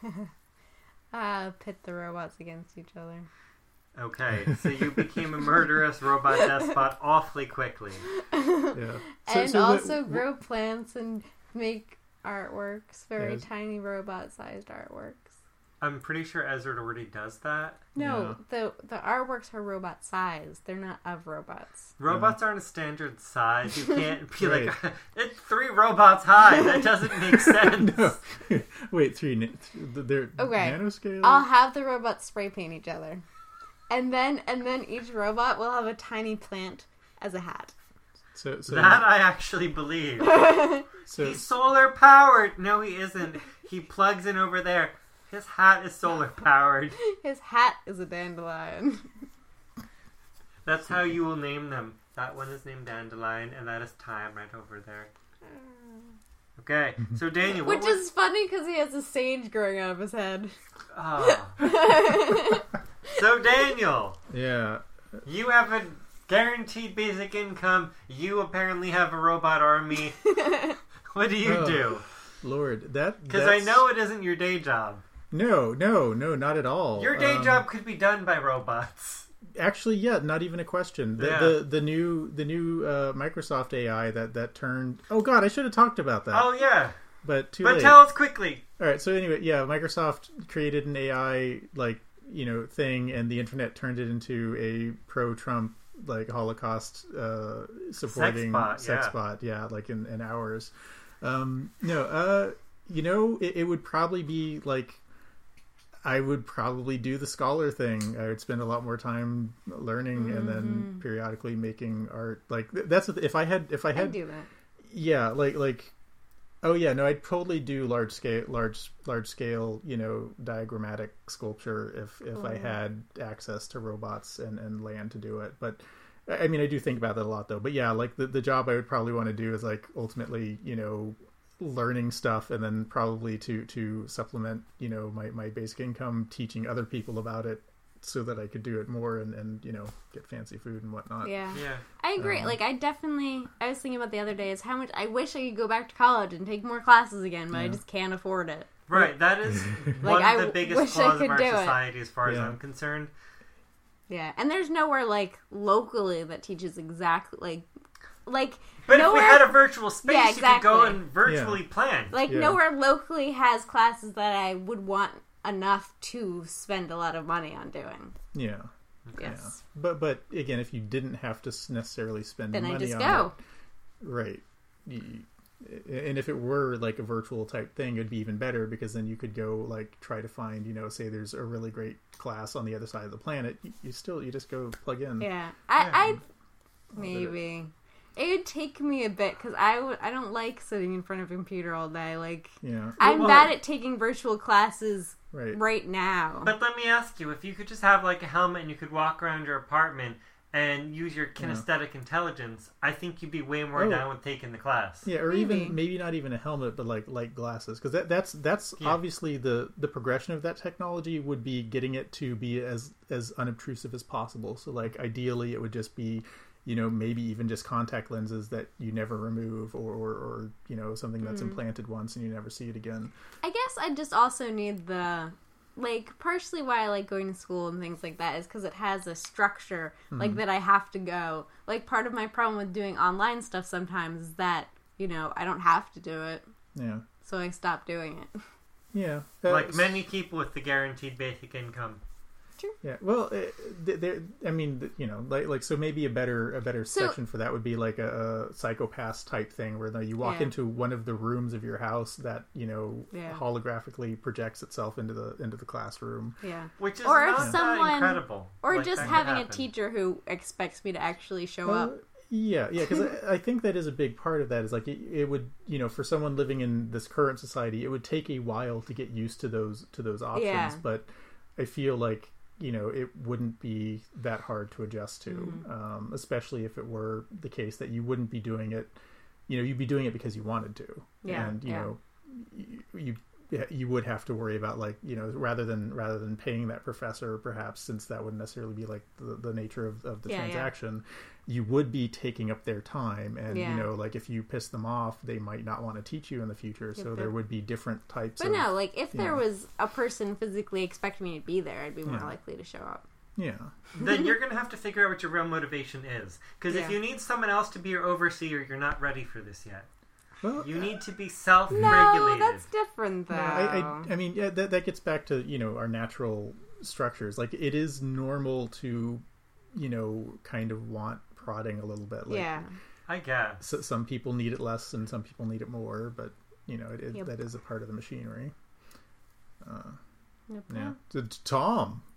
Pit the robots against each other.
Okay, so you became a murderous robot despot awfully quickly.
yeah,
And also grow plants and make artworks, very tiny robot-sized artworks.
I'm pretty sure Ezra already does that.
No, the artworks are robot-sized. They're not of robots.
Robots aren't a standard size. You can't be
Right.
like, it's 3 robots high. That doesn't make sense.
No. Wait, they're
Okay.
nanoscale?
I'll have the robots spray paint each other. And then each robot will have a tiny plant as a hat.
So
That I actually believe.
so
He's solar powered. No, he isn't. He plugs in over there. His hat is solar powered.
His hat is a dandelion.
That's how you will name them. That one is named Dandelion, and that is Time right over there. Okay, so Daniel,
Which is funny because he has a sage growing out of his head.
Oh. So Daniel,
Yeah.
you have a guaranteed basic income. You apparently have a robot army. What do you do?
Lord,
Because I know it isn't your day job.
No, not at all.
Your day job could be done by robots.
Actually, yeah, not even a question. The new Microsoft AI that turned. Oh God, I should have talked about that.
Oh yeah,
but
but
late.
tell us quickly.
All right. So anyway, yeah, Microsoft created an AI thing, and the internet turned it into a pro-Trump Holocaust supporting sex bot. Yeah, like in hours. It would probably be like. I would probably do the scholar thing. I would spend a lot more time learning and then periodically making art. Like that's if I had
I'd do that.
Yeah, I'd totally do large scale, diagrammatic sculpture if I had access to robots and land to do it. But I mean, I do think about that a lot though. But yeah, like the job I would probably want to do is like ultimately, learning stuff and then probably to supplement my basic income teaching other people about it so that I could do it more and get fancy food and whatnot.
Yeah I agree. I was thinking about the other day is how much I wish I could go back to college and take more classes again, but I just can't afford it.
Right, that is one of the biggest flaws of our society as far as I'm concerned.
Yeah, and there's nowhere locally that teaches exactly
but
nowhere,
if we had a virtual space,
exactly.
you could go and virtually plan.
Nowhere locally has classes that I would want enough to spend a lot of money on doing.
Yeah.
Yes.
Yeah. But again, if you didn't have to necessarily spend
then
money
I just
on
go.
it, right? And if it were like a virtual type thing, it'd be even better because then you could go try to find say there's a really great class on the other side of the planet. You just go plug in.
Yeah. I maybe. It would take me a bit because I don't like sitting in front of a computer all day. I'm bad at taking virtual classes right now.
But let me ask you, if you could just have a helmet and you could walk around your apartment and use your kinesthetic intelligence, I think you'd be way more down with taking the class.
Yeah, or even maybe not even a helmet, but like glasses, because that's obviously the progression of that technology would be getting it to be as unobtrusive as possible. So ideally, it would just be maybe even just contact lenses that you never remove or something that's implanted once and you never see it again.
I guess I just also need partially why I like going to school and things like that is because it has a structure, that I have to go. Part of my problem with doing online stuff sometimes is that, I don't have to do it.
Yeah.
So I stop doing it.
Yeah.
Many people with the guaranteed basic income.
Yeah, well, so maybe a better section for that would be a Psycho-Pass type thing where you walk into one of the rooms of your house that holographically projects itself into the classroom.
Yeah,
which is incredible.
Or just having a teacher who expects me to actually show up.
Yeah, because I think that is a big part of that. Is it would for someone living in this current society, it would take a while to get used to those options. But I feel it wouldn't be that hard to adjust to, especially if it were the case that you wouldn't be doing it. You'd be doing it because you wanted to, and you would have to worry about rather than paying that professor, perhaps, since that wouldn't necessarily be the nature of the transaction. You would be taking up their time, and if you piss them off, they might not want to teach you in the future. So there would be different types.
But if there was a person physically expecting me to be there, I'd be more likely to show up.
Yeah.
Then you're going to have to figure out what your real motivation is, because if you need someone else to be your overseer, you're not ready for this yet. Well, you need to be self-regulated.
No, that's different, though.
I mean, that gets back to our natural structures. It is normal to kind of want prodding a little bit.
I guess.
So some people need it less and some people need it more, but that is a part of the machinery. Yeah. So, Tom,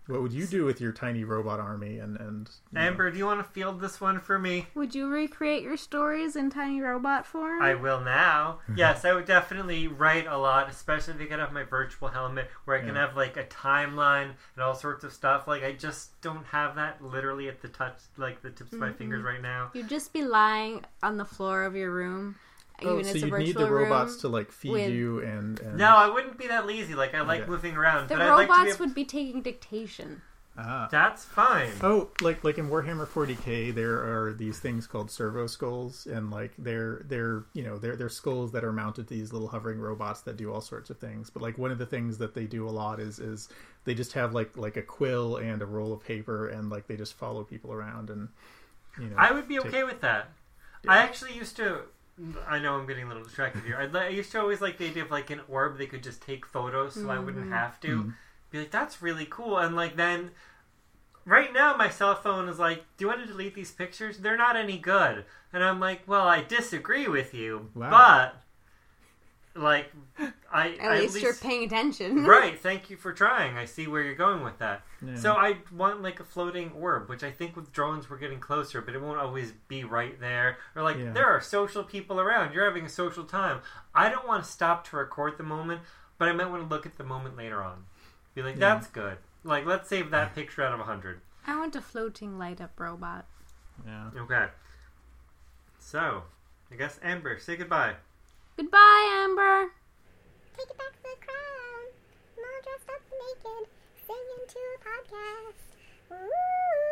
What would you do with your tiny robot army? And you know?
Amber, do you want to field this one for me?
Would you recreate your stories in tiny robot form?
I will now. Yes, I would definitely write a lot, especially if I could have my virtual helmet where I can have like a timeline and all sorts of stuff. Like I just don't have that literally at the touch, like the tips of my fingers right now.
You'd just be lying on the floor of your room.
Oh, so you'd need the robots to like feed you and...
No, I wouldn't be that lazy. Like I like moving around.
The
but
robots
I'd like to
would be taking dictation.
That's fine.
Oh, like in Warhammer 40k, there are these things called servo skulls, and like they're skulls that are mounted to these little hovering robots that do all sorts of things. But like one of the things that they do a lot is they just have like a quill and a roll of paper, and like they just follow people around, and you know.
I would be okay with that. Yeah. I actually used to. I know I'm getting a little distracted here. I used to always like the idea of like an orb they could just take photos, so I wouldn't have to. Be like, that's really cool. And like then, right now my cell phone is like, do you want to delete these pictures? They're not any good. And I'm like, well, I disagree with you, but like,
at least you're paying attention,
right? Thank you for trying. I see where you're going with that.
Yeah.
So I want like a floating orb, which I think with drones we're getting closer, but it won't always be right there. Or like there are social people around. You're having a social time. I don't want to stop to record the moment, but I might want to look at the moment later on. Be like, that's good. Like, let's save that picture out of 100.
I want a floating light up robot.
Yeah.
Okay. So, I guess Amber, say goodbye.
Goodbye, Amber.
Take it back to the crown. I'm all dressed up naked, singing to a podcast. Ooh.